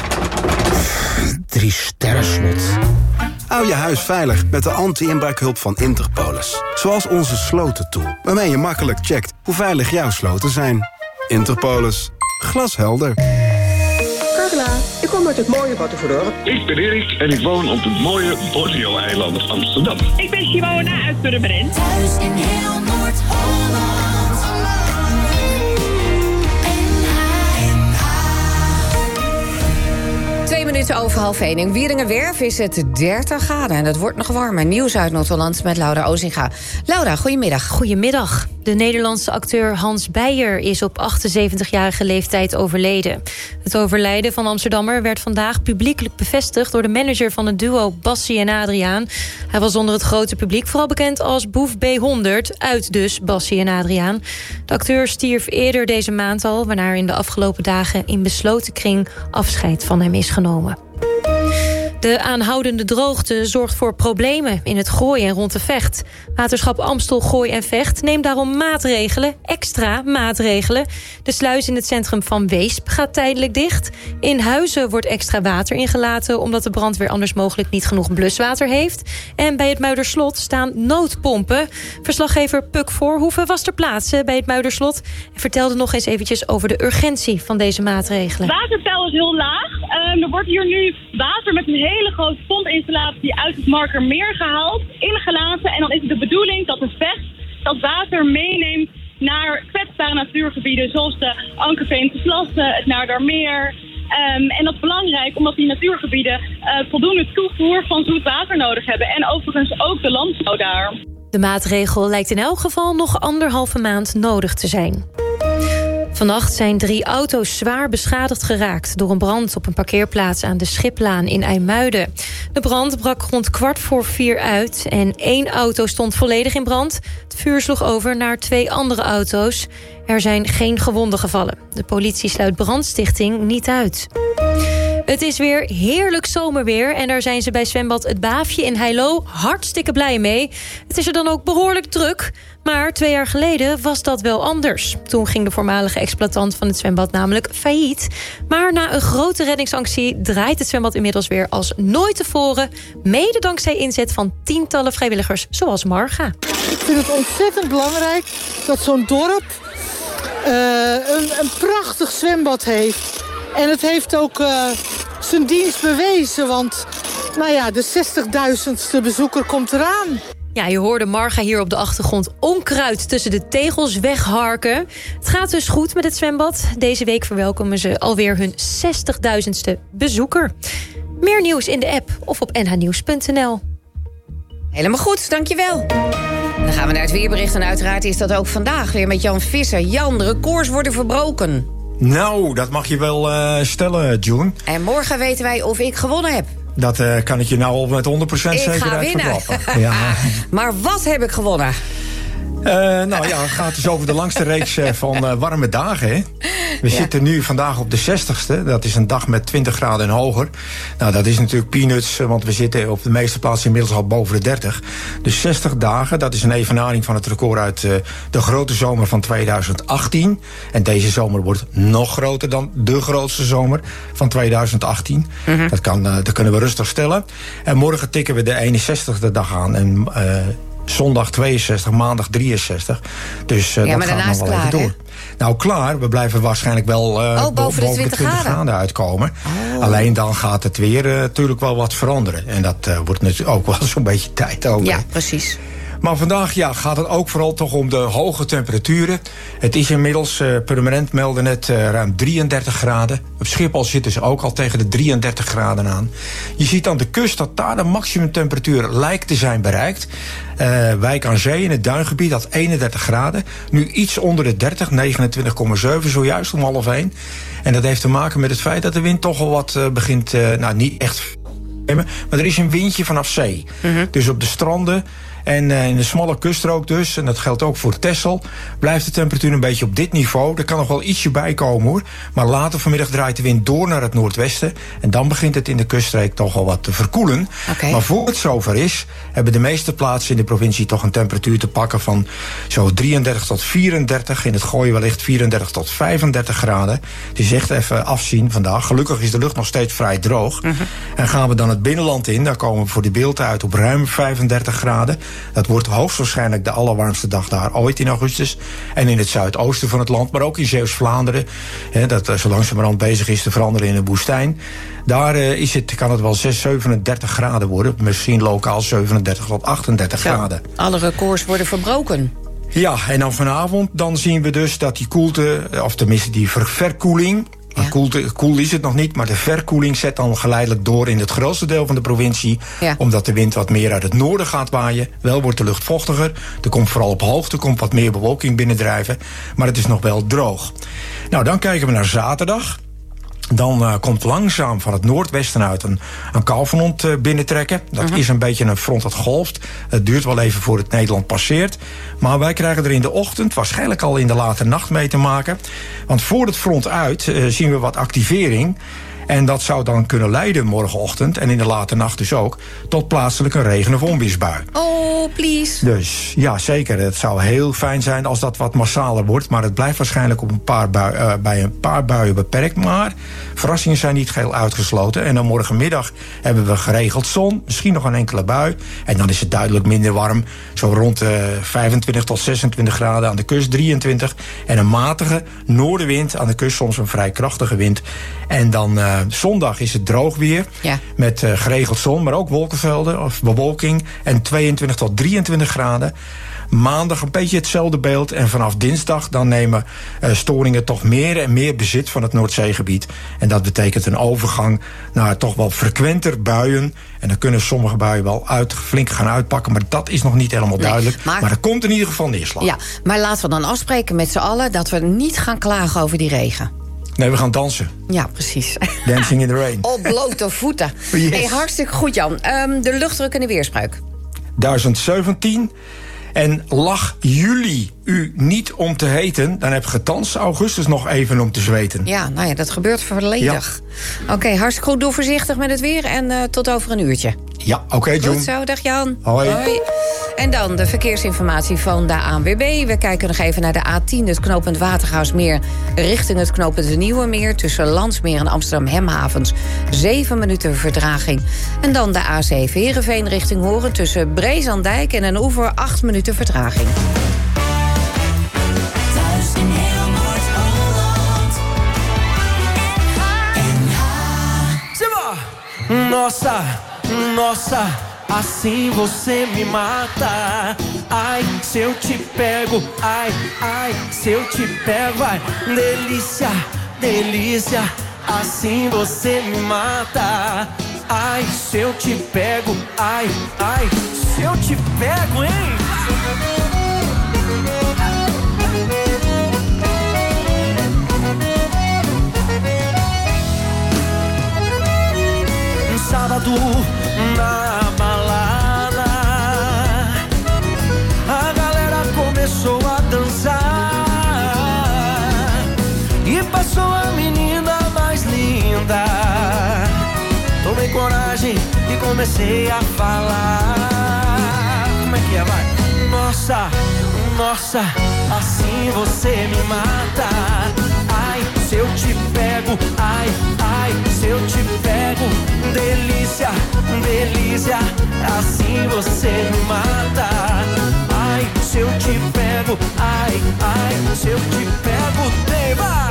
3 sterren slot. Hou je huis veilig met de anti-inbraakhulp van Interpolis. Zoals onze slotentool, waarmee je makkelijk checkt hoe veilig jouw sloten zijn. Interpolis. Glashelder. Carla, ik kom uit het mooie Batuverdorp. Ik ben Erik en ik woon op het mooie Borneo-eiland Amsterdam. Ik ben Simona uit Purmerend. Thuis in heel Noord-Holland. 2 minuten over 12:30. In Wieringerwerf is het 30 graden en het wordt nog warmer. Nieuws uit Noord-Holland met Laura Ozinga. Laura, goedemiddag. Goedemiddag. De Nederlandse acteur Hans Beyer is op 78-jarige leeftijd overleden. Het overlijden van Amsterdammer werd vandaag publiekelijk bevestigd... door de manager van het duo Bassie en Adriaan. Hij was onder het grote publiek vooral bekend als Boef B100... uit dus Bassie en Adriaan. De acteur stierf eerder deze maand al... waarna er in de afgelopen dagen in besloten kring afscheid van hem is genomen. De aanhoudende droogte zorgt voor problemen in het Gooi en rond de Vecht. Waterschap Amstel, Gooi en Vecht neemt daarom maatregelen, extra maatregelen. De sluis in het centrum van Weesp gaat tijdelijk dicht. In Huizen wordt extra water ingelaten... omdat de brandweer anders mogelijk niet genoeg bluswater heeft. En bij het Muiderslot staan noodpompen. Verslaggever Puk Voorhoeven was ter plaatse bij het Muiderslot... en vertelde nog eens eventjes over de urgentie van deze maatregelen. Het waterpeil is heel laag. Er wordt hier nu water met een hele grote pompinstallatie uit het Markermeer gehaald, ingelaten. En dan is het de bedoeling dat de Vecht dat water meeneemt naar kwetsbare natuurgebieden, zoals de Ankerveense Plassen, het Naardermeer. En dat is belangrijk omdat die natuurgebieden voldoende toevoer van zoet water nodig hebben. En overigens ook de landbouw daar. De maatregel lijkt in elk geval nog 1,5 maand nodig te zijn. Vannacht zijn 3 auto's zwaar beschadigd geraakt... door een brand op een parkeerplaats aan de Schiplaan in IJmuiden. De brand brak rond 3:15 uit en 1 auto stond volledig in brand. Het vuur sloeg over naar 2 andere auto's. Er zijn geen gewonden gevallen. De politie sluit brandstichting niet uit. Het is weer heerlijk zomerweer en daar zijn ze bij zwembad Het Baafje in Heilo hartstikke blij mee. Het is er dan ook behoorlijk druk, maar 2 jaar geleden was dat wel anders. Toen ging de voormalige exploitant van het zwembad namelijk failliet. Maar na een grote reddingsactie draait het zwembad inmiddels weer als nooit tevoren. Mede dankzij inzet van tientallen vrijwilligers zoals Marga. Ik vind het ontzettend belangrijk dat zo'n dorp een prachtig zwembad heeft. En het heeft ook zijn dienst bewezen, want nou ja, de 60.000ste bezoeker komt eraan. Ja, je hoorde Marga hier op de achtergrond onkruid tussen de tegels wegharken. Het gaat dus goed met het zwembad. Deze week verwelkomen ze alweer hun 60.000ste bezoeker. Meer nieuws in de app of op nhnieuws.nl. Helemaal goed, dankjewel. Dan gaan we naar het weerbericht en uiteraard is dat ook vandaag weer met Jan Visser. Jan, de records worden verbroken. Nou, dat mag je wel stellen, June. En morgen weten wij of ik gewonnen heb. Dat kan ik je nou op met 100% zekerheid verklappen. Ja. Maar wat heb ik gewonnen? Nou ja, het gaat dus over de langste reeks van warme dagen. Hè? We zitten nu vandaag op de 60ste. Dat is een dag met 20 graden en hoger. Nou, dat is natuurlijk peanuts, want we zitten op de meeste plaatsen inmiddels al boven de 30. Dus 60 dagen, dat is een evenaring van het record uit de grote zomer van 2018. En deze zomer wordt nog groter dan de grootste zomer van 2018. Mm-hmm. Dat kunnen we rustig stellen. En morgen tikken we de 61ste dag aan. En zondag 62, maandag 63. Dus dat gaat nog wel even door. Hè? Nou, klaar. We blijven waarschijnlijk wel boven de 20 graden uitkomen. Oh. Alleen dan gaat het weer natuurlijk wel wat veranderen. En dat wordt natuurlijk ook wel zo'n beetje tijd ook. Ja, precies. Maar vandaag gaat het ook vooral toch om de hoge temperaturen. Het is inmiddels, permanent melden net, ruim 33 graden. Op Schiphol zitten ze ook al tegen de 33 graden aan. Je ziet aan de kust dat daar de maximumtemperatuur lijkt te zijn bereikt. Wijk aan Zee in het Duingebied had 31 graden. Nu iets onder de 30, 29,7 zojuist om 12:30. En dat heeft te maken met het feit dat de wind toch al wat begint, niet echt... Maar er is een windje vanaf zee. Mm-hmm. Dus op de stranden... En in de smalle kuststrook dus, en dat geldt ook voor Texel, blijft de temperatuur een beetje op dit niveau. Er kan nog wel ietsje bij komen hoor. Maar later vanmiddag draait de wind door naar het noordwesten. En dan begint het in de kuststreek toch al wat te verkoelen. Okay. Maar voor het zover is, hebben de meeste plaatsen in de provincie toch een temperatuur te pakken van zo 33 tot 34. In het Gooi wellicht 34 tot 35 graden. Het is echt even afzien vandaag. Gelukkig is de lucht nog steeds vrij droog. Mm-hmm. En gaan we dan het binnenland in, daar komen we voor de beelden uit op ruim 35 graden. Dat wordt hoogstwaarschijnlijk de allerwarmste dag daar ooit in augustus. En in het zuidoosten van het land, maar ook in Zeeuws-Vlaanderen. Dat zo langzamerhand bezig is te veranderen in een woestijn. Daar kan het wel 37 graden worden. Misschien lokaal 37 tot 38 graden. Alle records worden verbroken. Ja, en dan vanavond dan zien we dus dat die koelte, of tenminste die verkoeling... Koel is het nog niet, maar de verkoeling zet dan geleidelijk door in het grootste deel van de provincie. Ja. Omdat de wind wat meer uit het noorden gaat waaien. Wel wordt de lucht vochtiger. Er komt vooral op hoogte wat meer bewolking binnendrijven. Maar het is nog wel droog. Nou, dan kijken we naar zaterdag. Dan komt langzaam van het noordwesten uit een kalfront binnentrekken. Dat is een beetje een front dat golft. Het duurt wel even voor het Nederland passeert. Maar wij krijgen er in de ochtend, waarschijnlijk al in de late nacht mee te maken. Want voor het front uit zien we wat activering. En dat zou dan kunnen leiden morgenochtend, en in de late nacht dus ook, tot plaatselijk een regen- of onweersbui. Oh, please. Dus ja, zeker. Het zou heel fijn zijn als dat wat massaler wordt. Maar het blijft waarschijnlijk op bij een paar buien beperkt. Maar verrassingen zijn niet geheel uitgesloten. En dan morgenmiddag hebben we geregeld zon. Misschien nog een enkele bui. En dan is het duidelijk minder warm. Zo rond 25 tot 26 graden aan de kust, 23. En een matige noordenwind aan de kust, soms een vrij krachtige wind. En dan zondag is het droog weer. Ja. Met geregeld zon, maar ook wolkenvelden of bewolking. En 22 tot 23 graden. Maandag een beetje hetzelfde beeld. En vanaf dinsdag dan nemen storingen toch meer en meer bezit van het Noordzeegebied. En dat betekent een overgang naar toch wel frequenter buien. En dan kunnen sommige buien wel flink gaan uitpakken. Maar dat is nog niet helemaal duidelijk. Maar er komt in ieder geval neerslag. Ja, maar laten we dan afspreken met z'n allen dat we niet gaan klagen over die regen. Nee, we gaan dansen. Ja, precies. Dancing in the rain. Op blote voeten. Yes. Hey, hartstikke goed, Jan. De luchtdruk en de weerspreuk. 1017. En lag juli u niet om te heten, dan heb je thans augustus nog even om te zweten. Ja, nou ja, dat gebeurt volledig. Ja. Oké, hartstikke goed. Doe voorzichtig met het weer en tot over een uurtje. Ja, oké, John. Goed zo, dag Jan. Hoi. Hoi. En dan de verkeersinformatie van de ANWB. We kijken nog even naar de A10, het knooppunt Watergaasmeer, richting het knooppunt de Nieuwe Meer, tussen Landsmeer en Amsterdam-Hemhavens. 7 minuten vertraging. En dan de A7 Heerenveen richting Horen, tussen Breesandijk en een Oever, 8 minuten vertraging. Thuis in heel Noord-Holland. Nossa, nossa, assim você me mata. Ai, se eu te pego, ai, ai, se eu te pego, ai, delícia, delícia, assim você me mata. Ai, se eu te pego, ai, ai, se eu te pego, hein? Sábado na balada, a galera começou Tomei coragem e comecei a falar. Como é que é, vai? Nossa, nossa, assim você me mata. Ai, se eu te pego, ai, ai, se eu te pego. Delícia, delícia, assim você me mata. Ai, se eu te pego, ai, ai, se eu te pego, vai!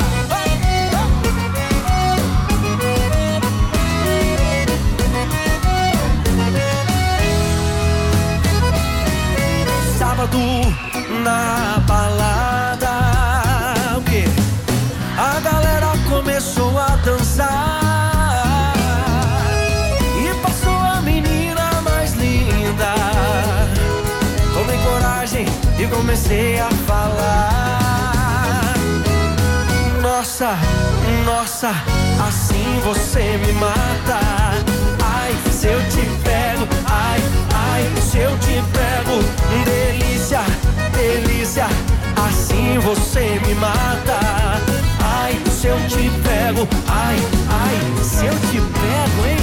Sábado na balada, o quê? A galera começou a dançar e passou a menina mais linda. Tomei coragem e comecei a falar. Nossa, nossa, assim você me mata. Ai, se eu te pego, ai, ai, se eu te pego. Delícia, delícia, assim você me mata. Ai, se eu te pego, ai, ai, se eu te pego, hein?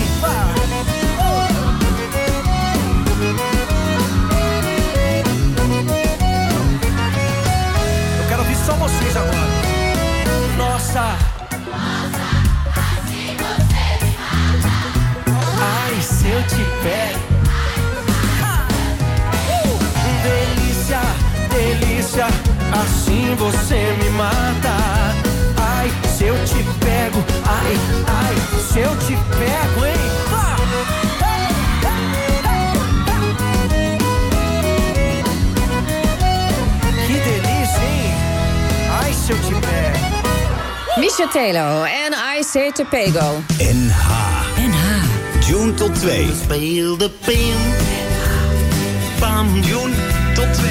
Eu quero ouvir só vocês agora. Nossa, assim você me mata. Ai, se eu te pego. Delícia, delícia, assim você me mata. Ai, se eu te pego, ai, ai, se eu te pego, hein? Que delícia, hein? Ai, se eu te pego. Misha Taylor en I Say Te Pego. NH. June tot 2. Speel de pim. Pam. June tot 2.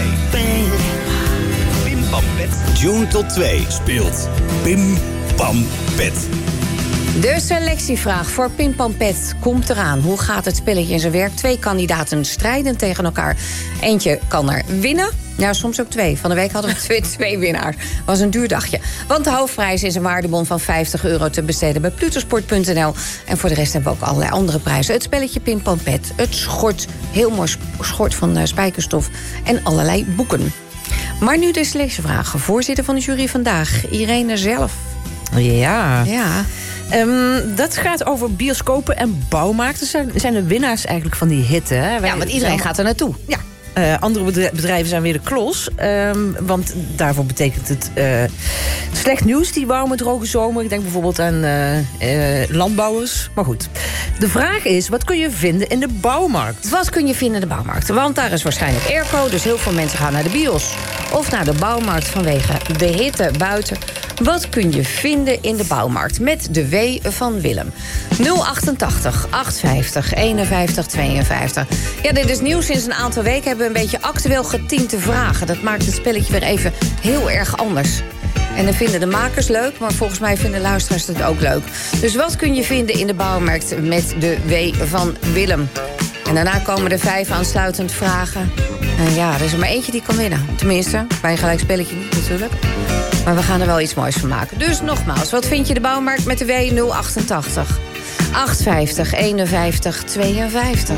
Pim Pam Pet. June tot 2 speelt Pim Pam Pet. De selectievraag voor Pim Pam Pet komt eraan. Hoe gaat het spelletje in zijn werk? 2 kandidaten strijden tegen elkaar. Eentje kan er winnen. Ja, soms ook 2. Van de week hadden we 2 winnaars. Was een duur dagje. Want de hoofdprijs is een waardebon van €50 te besteden bij Plutosport.nl. En voor de rest hebben we ook allerlei andere prijzen. Het spelletje Pim Pam Pet. Het schort. Heel mooi schort van spijkerstof. En allerlei boeken. Maar nu de selectievraag. Voorzitter van de jury vandaag, Irene zelf. Ja. Ja. Dat gaat over bioscopen en bouwmarkten. Zijn de winnaars eigenlijk van die hitte. Hè? Ja, want iedereen gaat er naartoe. Ja. Andere bedrijven zijn weer de klos. Want daarvoor betekent het slecht nieuws, die warme, droge zomer. Ik denk bijvoorbeeld aan landbouwers. Maar goed. De vraag is, wat kun je vinden in de bouwmarkt? Wat kun je vinden in de bouwmarkt? Want daar is waarschijnlijk airco, dus heel veel mensen gaan naar de bios. Of naar de bouwmarkt vanwege de hitte buiten. Wat kun je vinden in de bouwmarkt? Met de W van Willem. 088 850 51 52. Ja, dit is nieuw. Sinds een aantal weken hebben we een beetje actueel getiente vragen. Dat maakt het spelletje weer even heel erg anders. En dan vinden de makers leuk, maar volgens mij vinden luisteraars het ook leuk. Dus wat kun je vinden in de bouwmarkt met de W van Willem? En daarna komen er 5 aansluitend vragen. En ja, er is er maar eentje die kan winnen. Tenminste, bij een gelijk spelletje niet natuurlijk. Maar we gaan er wel iets moois van maken. Dus nogmaals, wat vind je de bouwmarkt met de W 088 850 51 52?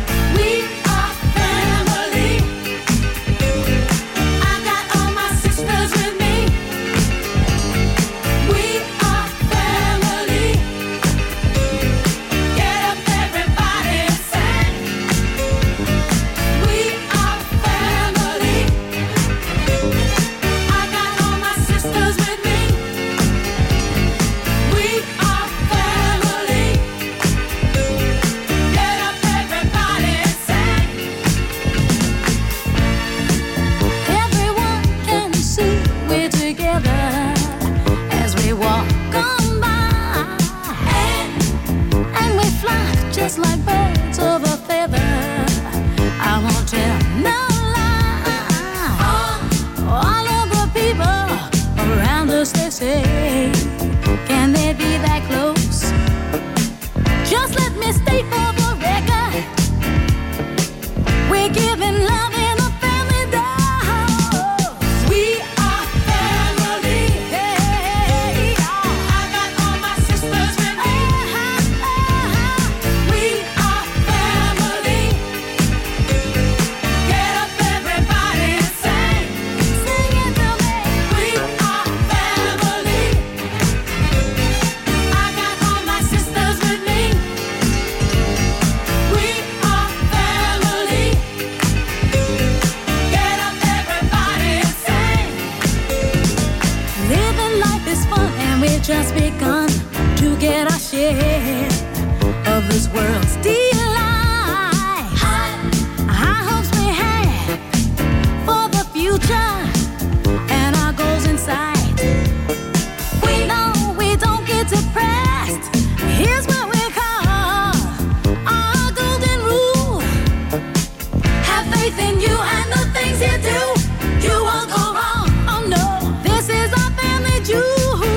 Just like birds of a feather, I won't tell no lie. All of the people around us, they say, can they be that close? Just let me state for the record, we're giving love in a family dose. We are family. Hey, I got all my sisters with me. We have faith in you and the things you do. You won't go wrong. Oh no, this is our family jewel.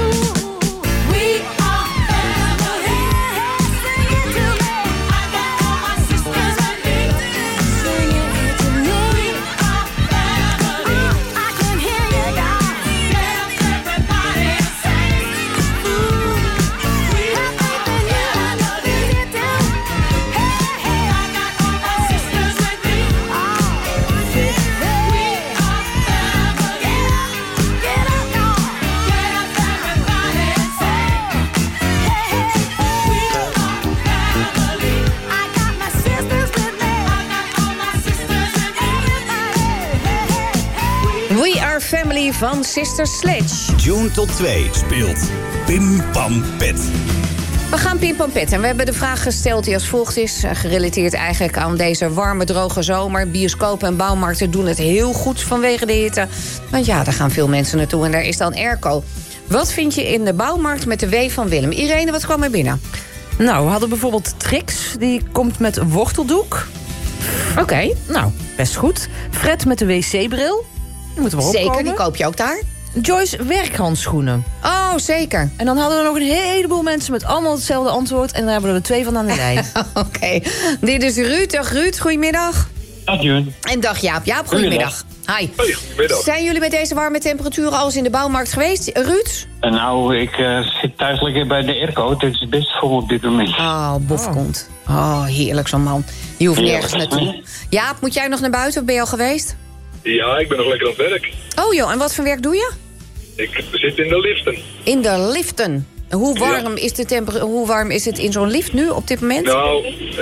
We Are Family van Sister Sledge. June tot 2 speelt Pim Pam Pet. We gaan Pim Pam Pet en we hebben de vraag gesteld die als volgt is. Gerelateerd eigenlijk aan deze warme, droge zomer. Bioscopen en bouwmarkten doen het heel goed vanwege de hitte. Want ja, daar gaan veel mensen naartoe en daar is dan airco. Wat vind je in de bouwmarkt met de W van Willem? Irene, wat kwam er binnen? Nou, we hadden bijvoorbeeld Trix. Die komt met worteldoek. Oké. Nou, best goed. Fred met de wc-bril. Die moeten we opkomen. Zeker, die koop je ook daar. Joyce werkhandschoenen. Oh, zeker. En dan hadden we nog een heleboel mensen met allemaal hetzelfde antwoord. En daar hebben we er 2 van aan de lijn. Oké. Dit is Ruud. Dag Ruud, goedemiddag. Dag Jun. En dag Jaap. Jaap, goedemiddag. Hi. Hoi, goedemiddag. Zijn jullie met deze warme temperaturen al eens in de bouwmarkt geweest? Ruud? Nou, ik zit thuis lekker bij de airco. Het is het best vol op dit moment. Oh, bofkont. Oh, heerlijk zo'n man. Je hoeft nergens naartoe. Jaap, moet jij nog naar buiten of ben je al geweest? Ja, ik ben nog lekker aan het werk. Oh joh, en wat voor werk doe je? Ik zit in de liften. In de liften? Hoe warm is het in zo'n lift nu op dit moment? Nou,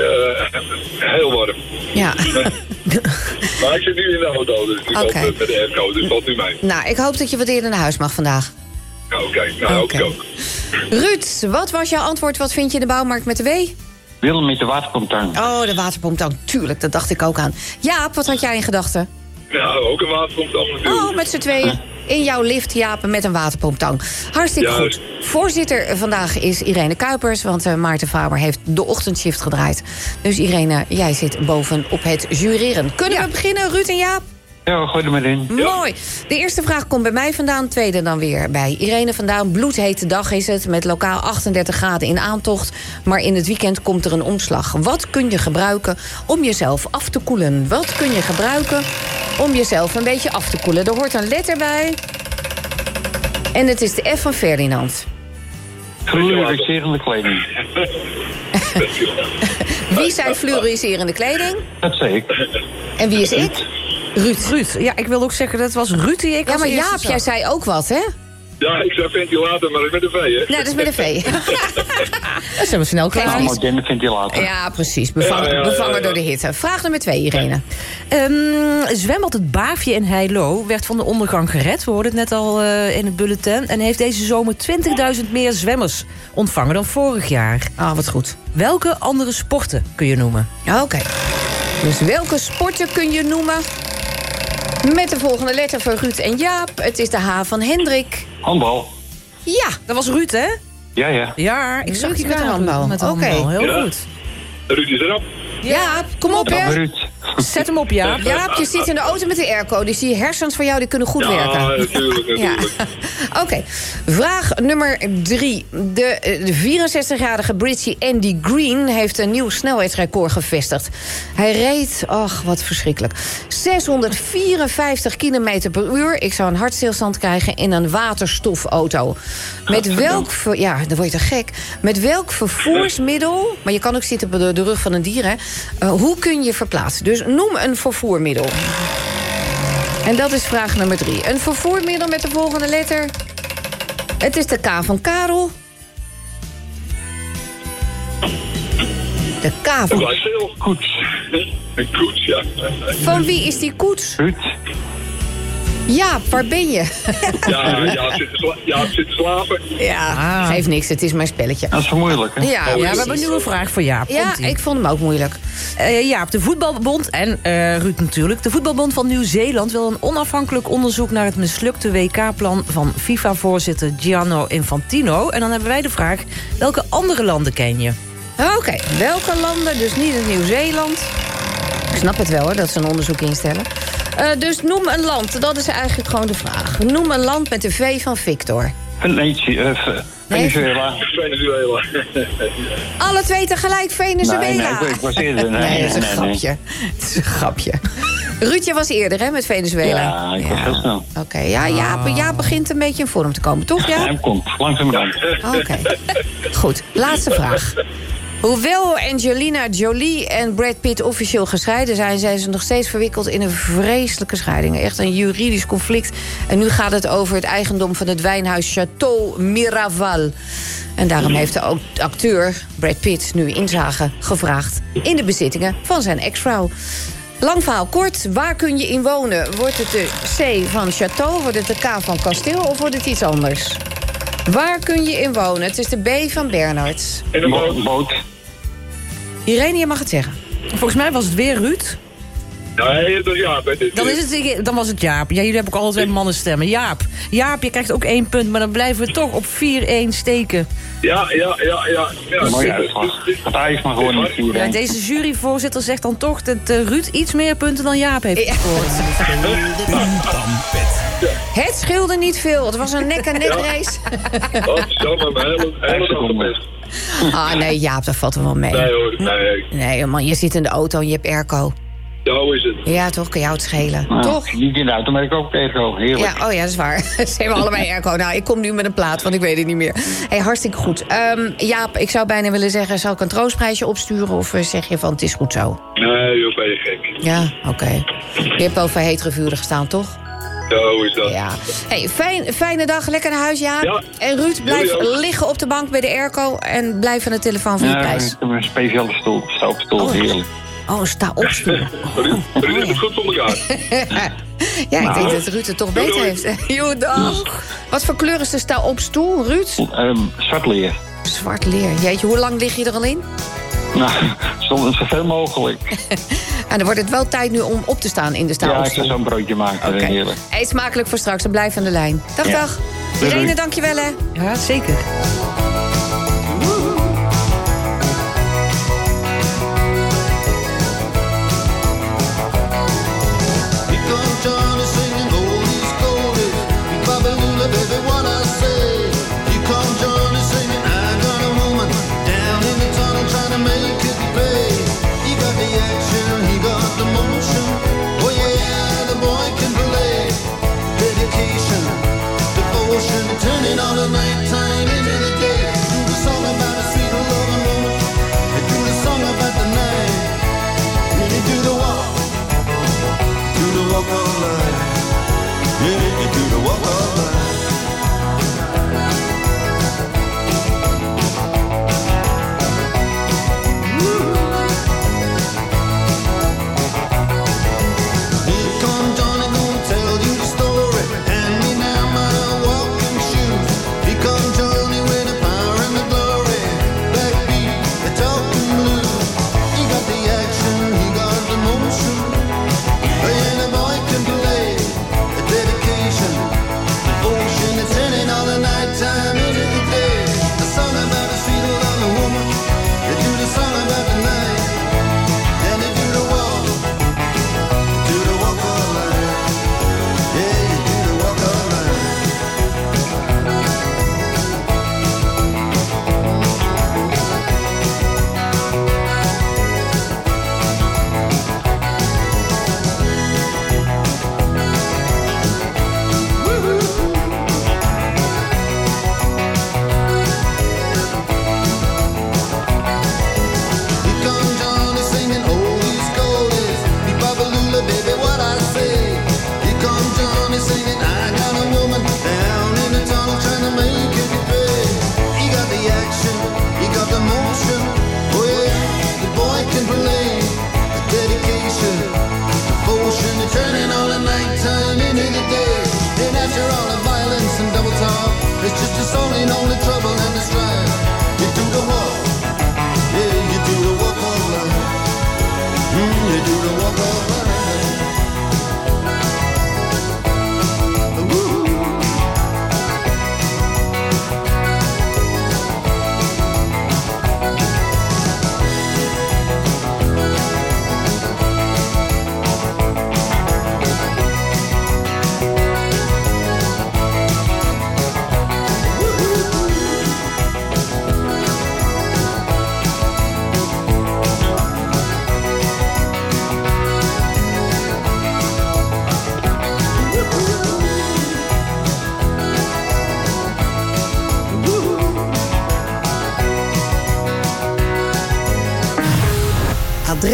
heel warm. Ja. Maar ik zit nu in de auto, dus ik okay. Met de airco, dus valt nu mee. Nou, ik hoop dat je wat eerder naar huis mag vandaag. Oké, nou hoop ik ook. Ruud, wat was jouw antwoord? Wat vind je in de bouwmarkt met de W? Willem met de waterpomptang. Oh, de waterpomptang, tuurlijk, dat dacht ik ook aan. Jaap, wat had jij in gedachten? Nou, ook een waterpomptang natuurlijk. Oh, met z'n tweeën. In jouw lift, Jaap, met een waterpomptang. Hartstikke goed. Voorzitter vandaag is Irene Kuipers, want Maarten Faber heeft de ochtendshift gedraaid. Dus Irene, jij zit boven op het jureren. Kunnen we beginnen, Ruud en Jaap? Ja, gooi er maar in. Mooi. De eerste vraag komt bij mij vandaan, tweede dan weer bij Irene vandaan. Bloedhete dag is het, met lokaal 38 graden in aantocht. Maar in het weekend komt er een omslag. Wat kun je gebruiken om jezelf af te koelen? Wat kun je gebruiken om jezelf een beetje af te koelen? Er hoort een letter bij. En het is de F van Ferdinand. Fluoriserende kleding. Wie zei fluoriserende kleding? Dat zei ik. En wie is ik? Ruud. Ja, ik wil ook zeggen, dat was Ruud die ik Ja, maar Jaap, jij zei ook wat, hè? Ja, ik zei ventilator, maar dat is met een V, hè? Nee, dat is met een V. Dat zijn we snel klaar. Een moderne ventilator. Ja, precies. Bevangen door de hitte. Vraag nummer 2, Irene. Zwembad het Baafje in Heilo werd van de ondergang gered. We hoorden het net al in het bulletin. En heeft deze zomer 20.000 meer zwemmers ontvangen dan vorig jaar. Ah, wat goed. Welke andere sporten kun je noemen? Oké. Dus welke sporten kun je noemen? Met de volgende letter voor Ruud en Jaap. Het is de H van Hendrik. Handbal. Ja. Dat was Ruud, hè? Ja. Ja, ik zag je met de handbal. Oké. Heel goed. Ruud is erop. Jaap, kom op, hè. Ruud. Zet hem op, Jaap. Jaap, je zit in de auto met de airco. Dus die hersens van jou die kunnen goed werken. Ja, natuurlijk. Ja. Oké. Vraag nummer 3. De 64-jarige Britse Andy Green heeft een nieuw snelheidsrecord gevestigd. Hij reed, wat verschrikkelijk, 654 km per uur. Ik zou een hartstilstand krijgen in een waterstofauto. Met welk... Ja, dan word je te gek. Met welk vervoersmiddel... Maar je kan ook zitten op de rug van een dier, hè. Hoe kun je verplaatsen? Dus noem een vervoermiddel. En dat is vraag nummer 3. Een vervoermiddel met de volgende letter. Het is de K van Karel. De K van... Koets. Een koets, ja. Van wie is die koets? Ruud. Ja, waar ben je? Ja, zit te slapen. Ja, geeft niks, het is mijn spelletje. Dat is zo moeilijk, hè? Ja, we hebben nu een vraag voor Jaap. Ja, ik vond hem ook moeilijk. Jaap, de voetbalbond, en Ruud natuurlijk... de voetbalbond van Nieuw-Zeeland wil een onafhankelijk onderzoek... naar het mislukte WK-plan van FIFA-voorzitter Gianni Infantino. En dan hebben wij de vraag, welke andere landen ken je? Oké, welke landen, dus niet in Nieuw-Zeeland... Ik snap het wel hoor, dat ze een onderzoek instellen. Dus noem een land, dat is eigenlijk gewoon de vraag. Noem een land met de V van Victor. Venezuela. Alle twee tegelijk Venezuela. Nee, ik was eerder. Nee, dat is een grapje. Het is een grapje. Ruud, je was eerder hè, met Venezuela. Ja, ik was heel snel. Oké, ja, Jaap begint een beetje in vorm te komen, toch? Ja, hij komt langzamerhand. Oké. Goed, laatste vraag. Hoewel Angelina Jolie en Brad Pitt officieel gescheiden zijn ze nog steeds verwikkeld in een vreselijke scheiding. Echt een juridisch conflict. En nu gaat het over het eigendom van het wijnhuis Château Miraval. En daarom heeft de acteur Brad Pitt nu inzage gevraagd in de bezittingen van zijn ex-vrouw. Lang verhaal kort, waar kun je in wonen? Wordt het de C van Château, wordt het de K van Kasteel of wordt het iets anders? Waar kun je in wonen? Het is de B van Bernhard. In een boot. Irene, je mag het zeggen. Volgens mij was het weer Ruud. Nee, dat is Jaap. Dan was het Jaap. Ja, jullie hebben ook alle twee mannenstemmen. Jaap, je krijgt ook 1 punt, maar dan blijven we toch op 4-1 steken. Ja. Mooi Dat hij is maar gewoon niet 4-1. Ja, deze juryvoorzitter zegt dan toch dat Ruud iets meer punten dan Jaap heeft gescoord. Het scheelde niet veel. Het was een nek-en-nek race. Dat is jammer, maar hele dag gepest. Ah, nee, Jaap, dat valt er wel mee. Nee hoor, nee. Nee, man, je zit in de auto en je hebt airco. Zo is het. Ja, toch? Kan jou het schelen. Nou, toch? Niet in de auto, maar ik ook airco. Heerlijk. Ja, dat is waar. Ze hebben allebei airco. Nou, ik kom nu met een plaat, want ik weet het niet meer. Hey, hartstikke goed. Jaap, ik zou bijna willen zeggen, zal ik een troostprijsje opsturen? Of zeg je van, het is goed zo? Nee, joh, ben je gek. Ja, oké. Je hebt wel voor hetere vuren gestaan, toch? Zo is dat. Ja. Hey, fijne dag, lekker naar huis, Jaap. Ja. En Ruud, blijf liggen op de bank bij de airco en blijf aan de telefoon voor je prijs. Ik heb een speciale stoel. Sta op stoel, heerlijk. Oh, sta op stoel. Ruud heeft het goed voor elkaar. Ja, ik denk dat Ruud het toch beter heeft. Jo, dag. Wat voor kleur is de sta op stoel, Ruud? Zwart leer. Zwart leer. Jeetje, hoe lang lig je er al in? Nou, zoveel mogelijk. En dan wordt het wel tijd nu om op te staan in de sta op stoel. Ja, ik ga zo'n broodje maken. Okay. Heerlijk. Eet smakelijk voor straks en blijf aan de lijn. Dag. Irene, dankjewel hè. Ja, zeker. Turning all the nighttime into the day.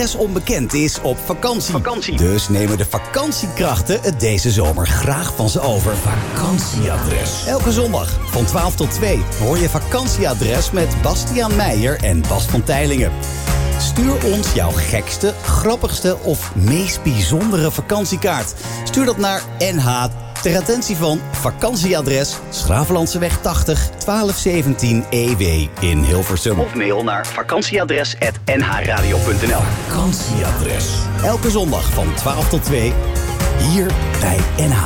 alles onbekend is op vakantie. Dus nemen de vakantiekrachten het deze zomer graag van ze over. Vakantieadres. Elke zondag van 12 tot 2 hoor je Vakantieadres met Bastiaan Meijer en Bas van Teylingen. Stuur ons jouw gekste, grappigste of meest bijzondere vakantiekaart. Stuur dat naar NH ter attentie van Vakantieadres Schravenlandseweg 80 1217 EW in Hilversum. Of mail naar vakantieadres@nhradio.nl. Vakantieadres. Elke zondag van 12 tot 2 hier bij NH.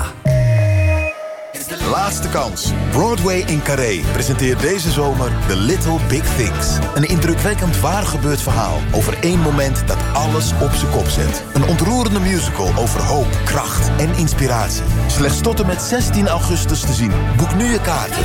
Laatste kans. Broadway in Carré presenteert deze zomer The Little Big Things. Een indrukwekkend waargebeurd verhaal over één moment dat alles op zijn kop zet. Een ontroerende musical over hoop, kracht en inspiratie. Slechts tot en met 16 augustus te zien. Boek nu je kaarten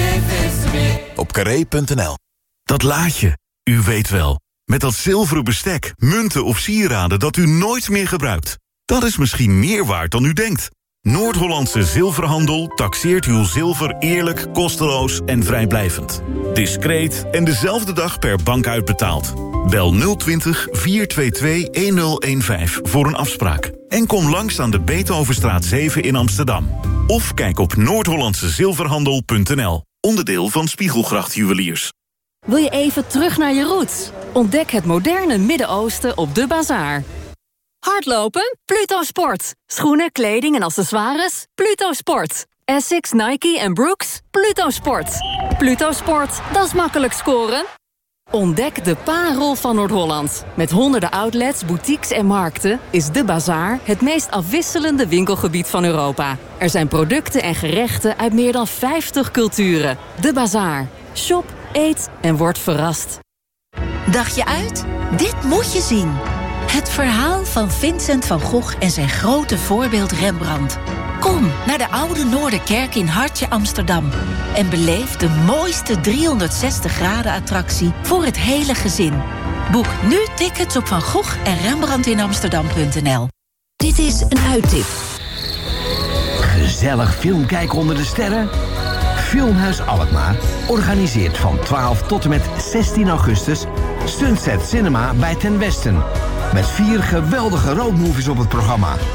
op carré.nl. Dat laadje, u weet wel. Met dat zilveren bestek, munten of sieraden dat u nooit meer gebruikt. Dat is misschien meer waard dan u denkt. Noord-Hollandse Zilverhandel taxeert uw zilver eerlijk, kosteloos en vrijblijvend. Discreet en dezelfde dag per bank uitbetaald. Bel 020 422 1015 voor een afspraak. En kom langs aan de Beethovenstraat 7 in Amsterdam. Of kijk op noordhollandsezilverhandel.nl. Onderdeel van Spiegelgracht Juweliers. Wil je even terug naar je roots? Ontdek het moderne Midden-Oosten op De Bazaar. Hardlopen? Pluto Sport. Schoenen, kleding en accessoires? Pluto Sport. Essex, Nike en Brooks? Pluto Sport. Pluto Sport, dat is makkelijk scoren. Ontdek de parel van Noord-Holland. Met honderden outlets, boutiques en markten is De Bazaar het meest afwisselende winkelgebied van Europa. Er zijn producten en gerechten uit meer dan 50 culturen. De Bazaar. Shop, eet en word verrast. Dacht je uit? Dit moet je zien. Het verhaal van Vincent van Gogh en zijn grote voorbeeld Rembrandt. Kom naar de Oude Noorderkerk in Hartje Amsterdam en beleef de mooiste 360-graden-attractie voor het hele gezin. Boek nu tickets op Van Gogh en Rembrandtinamsterdam.nl. Dit is een uittip. Gezellig film kijken onder de sterren? Filmhuis Alkmaar organiseert van 12 tot en met 16 augustus Sunset Cinema bij Ten Westen. Met 4 geweldige roadmovies op het programma.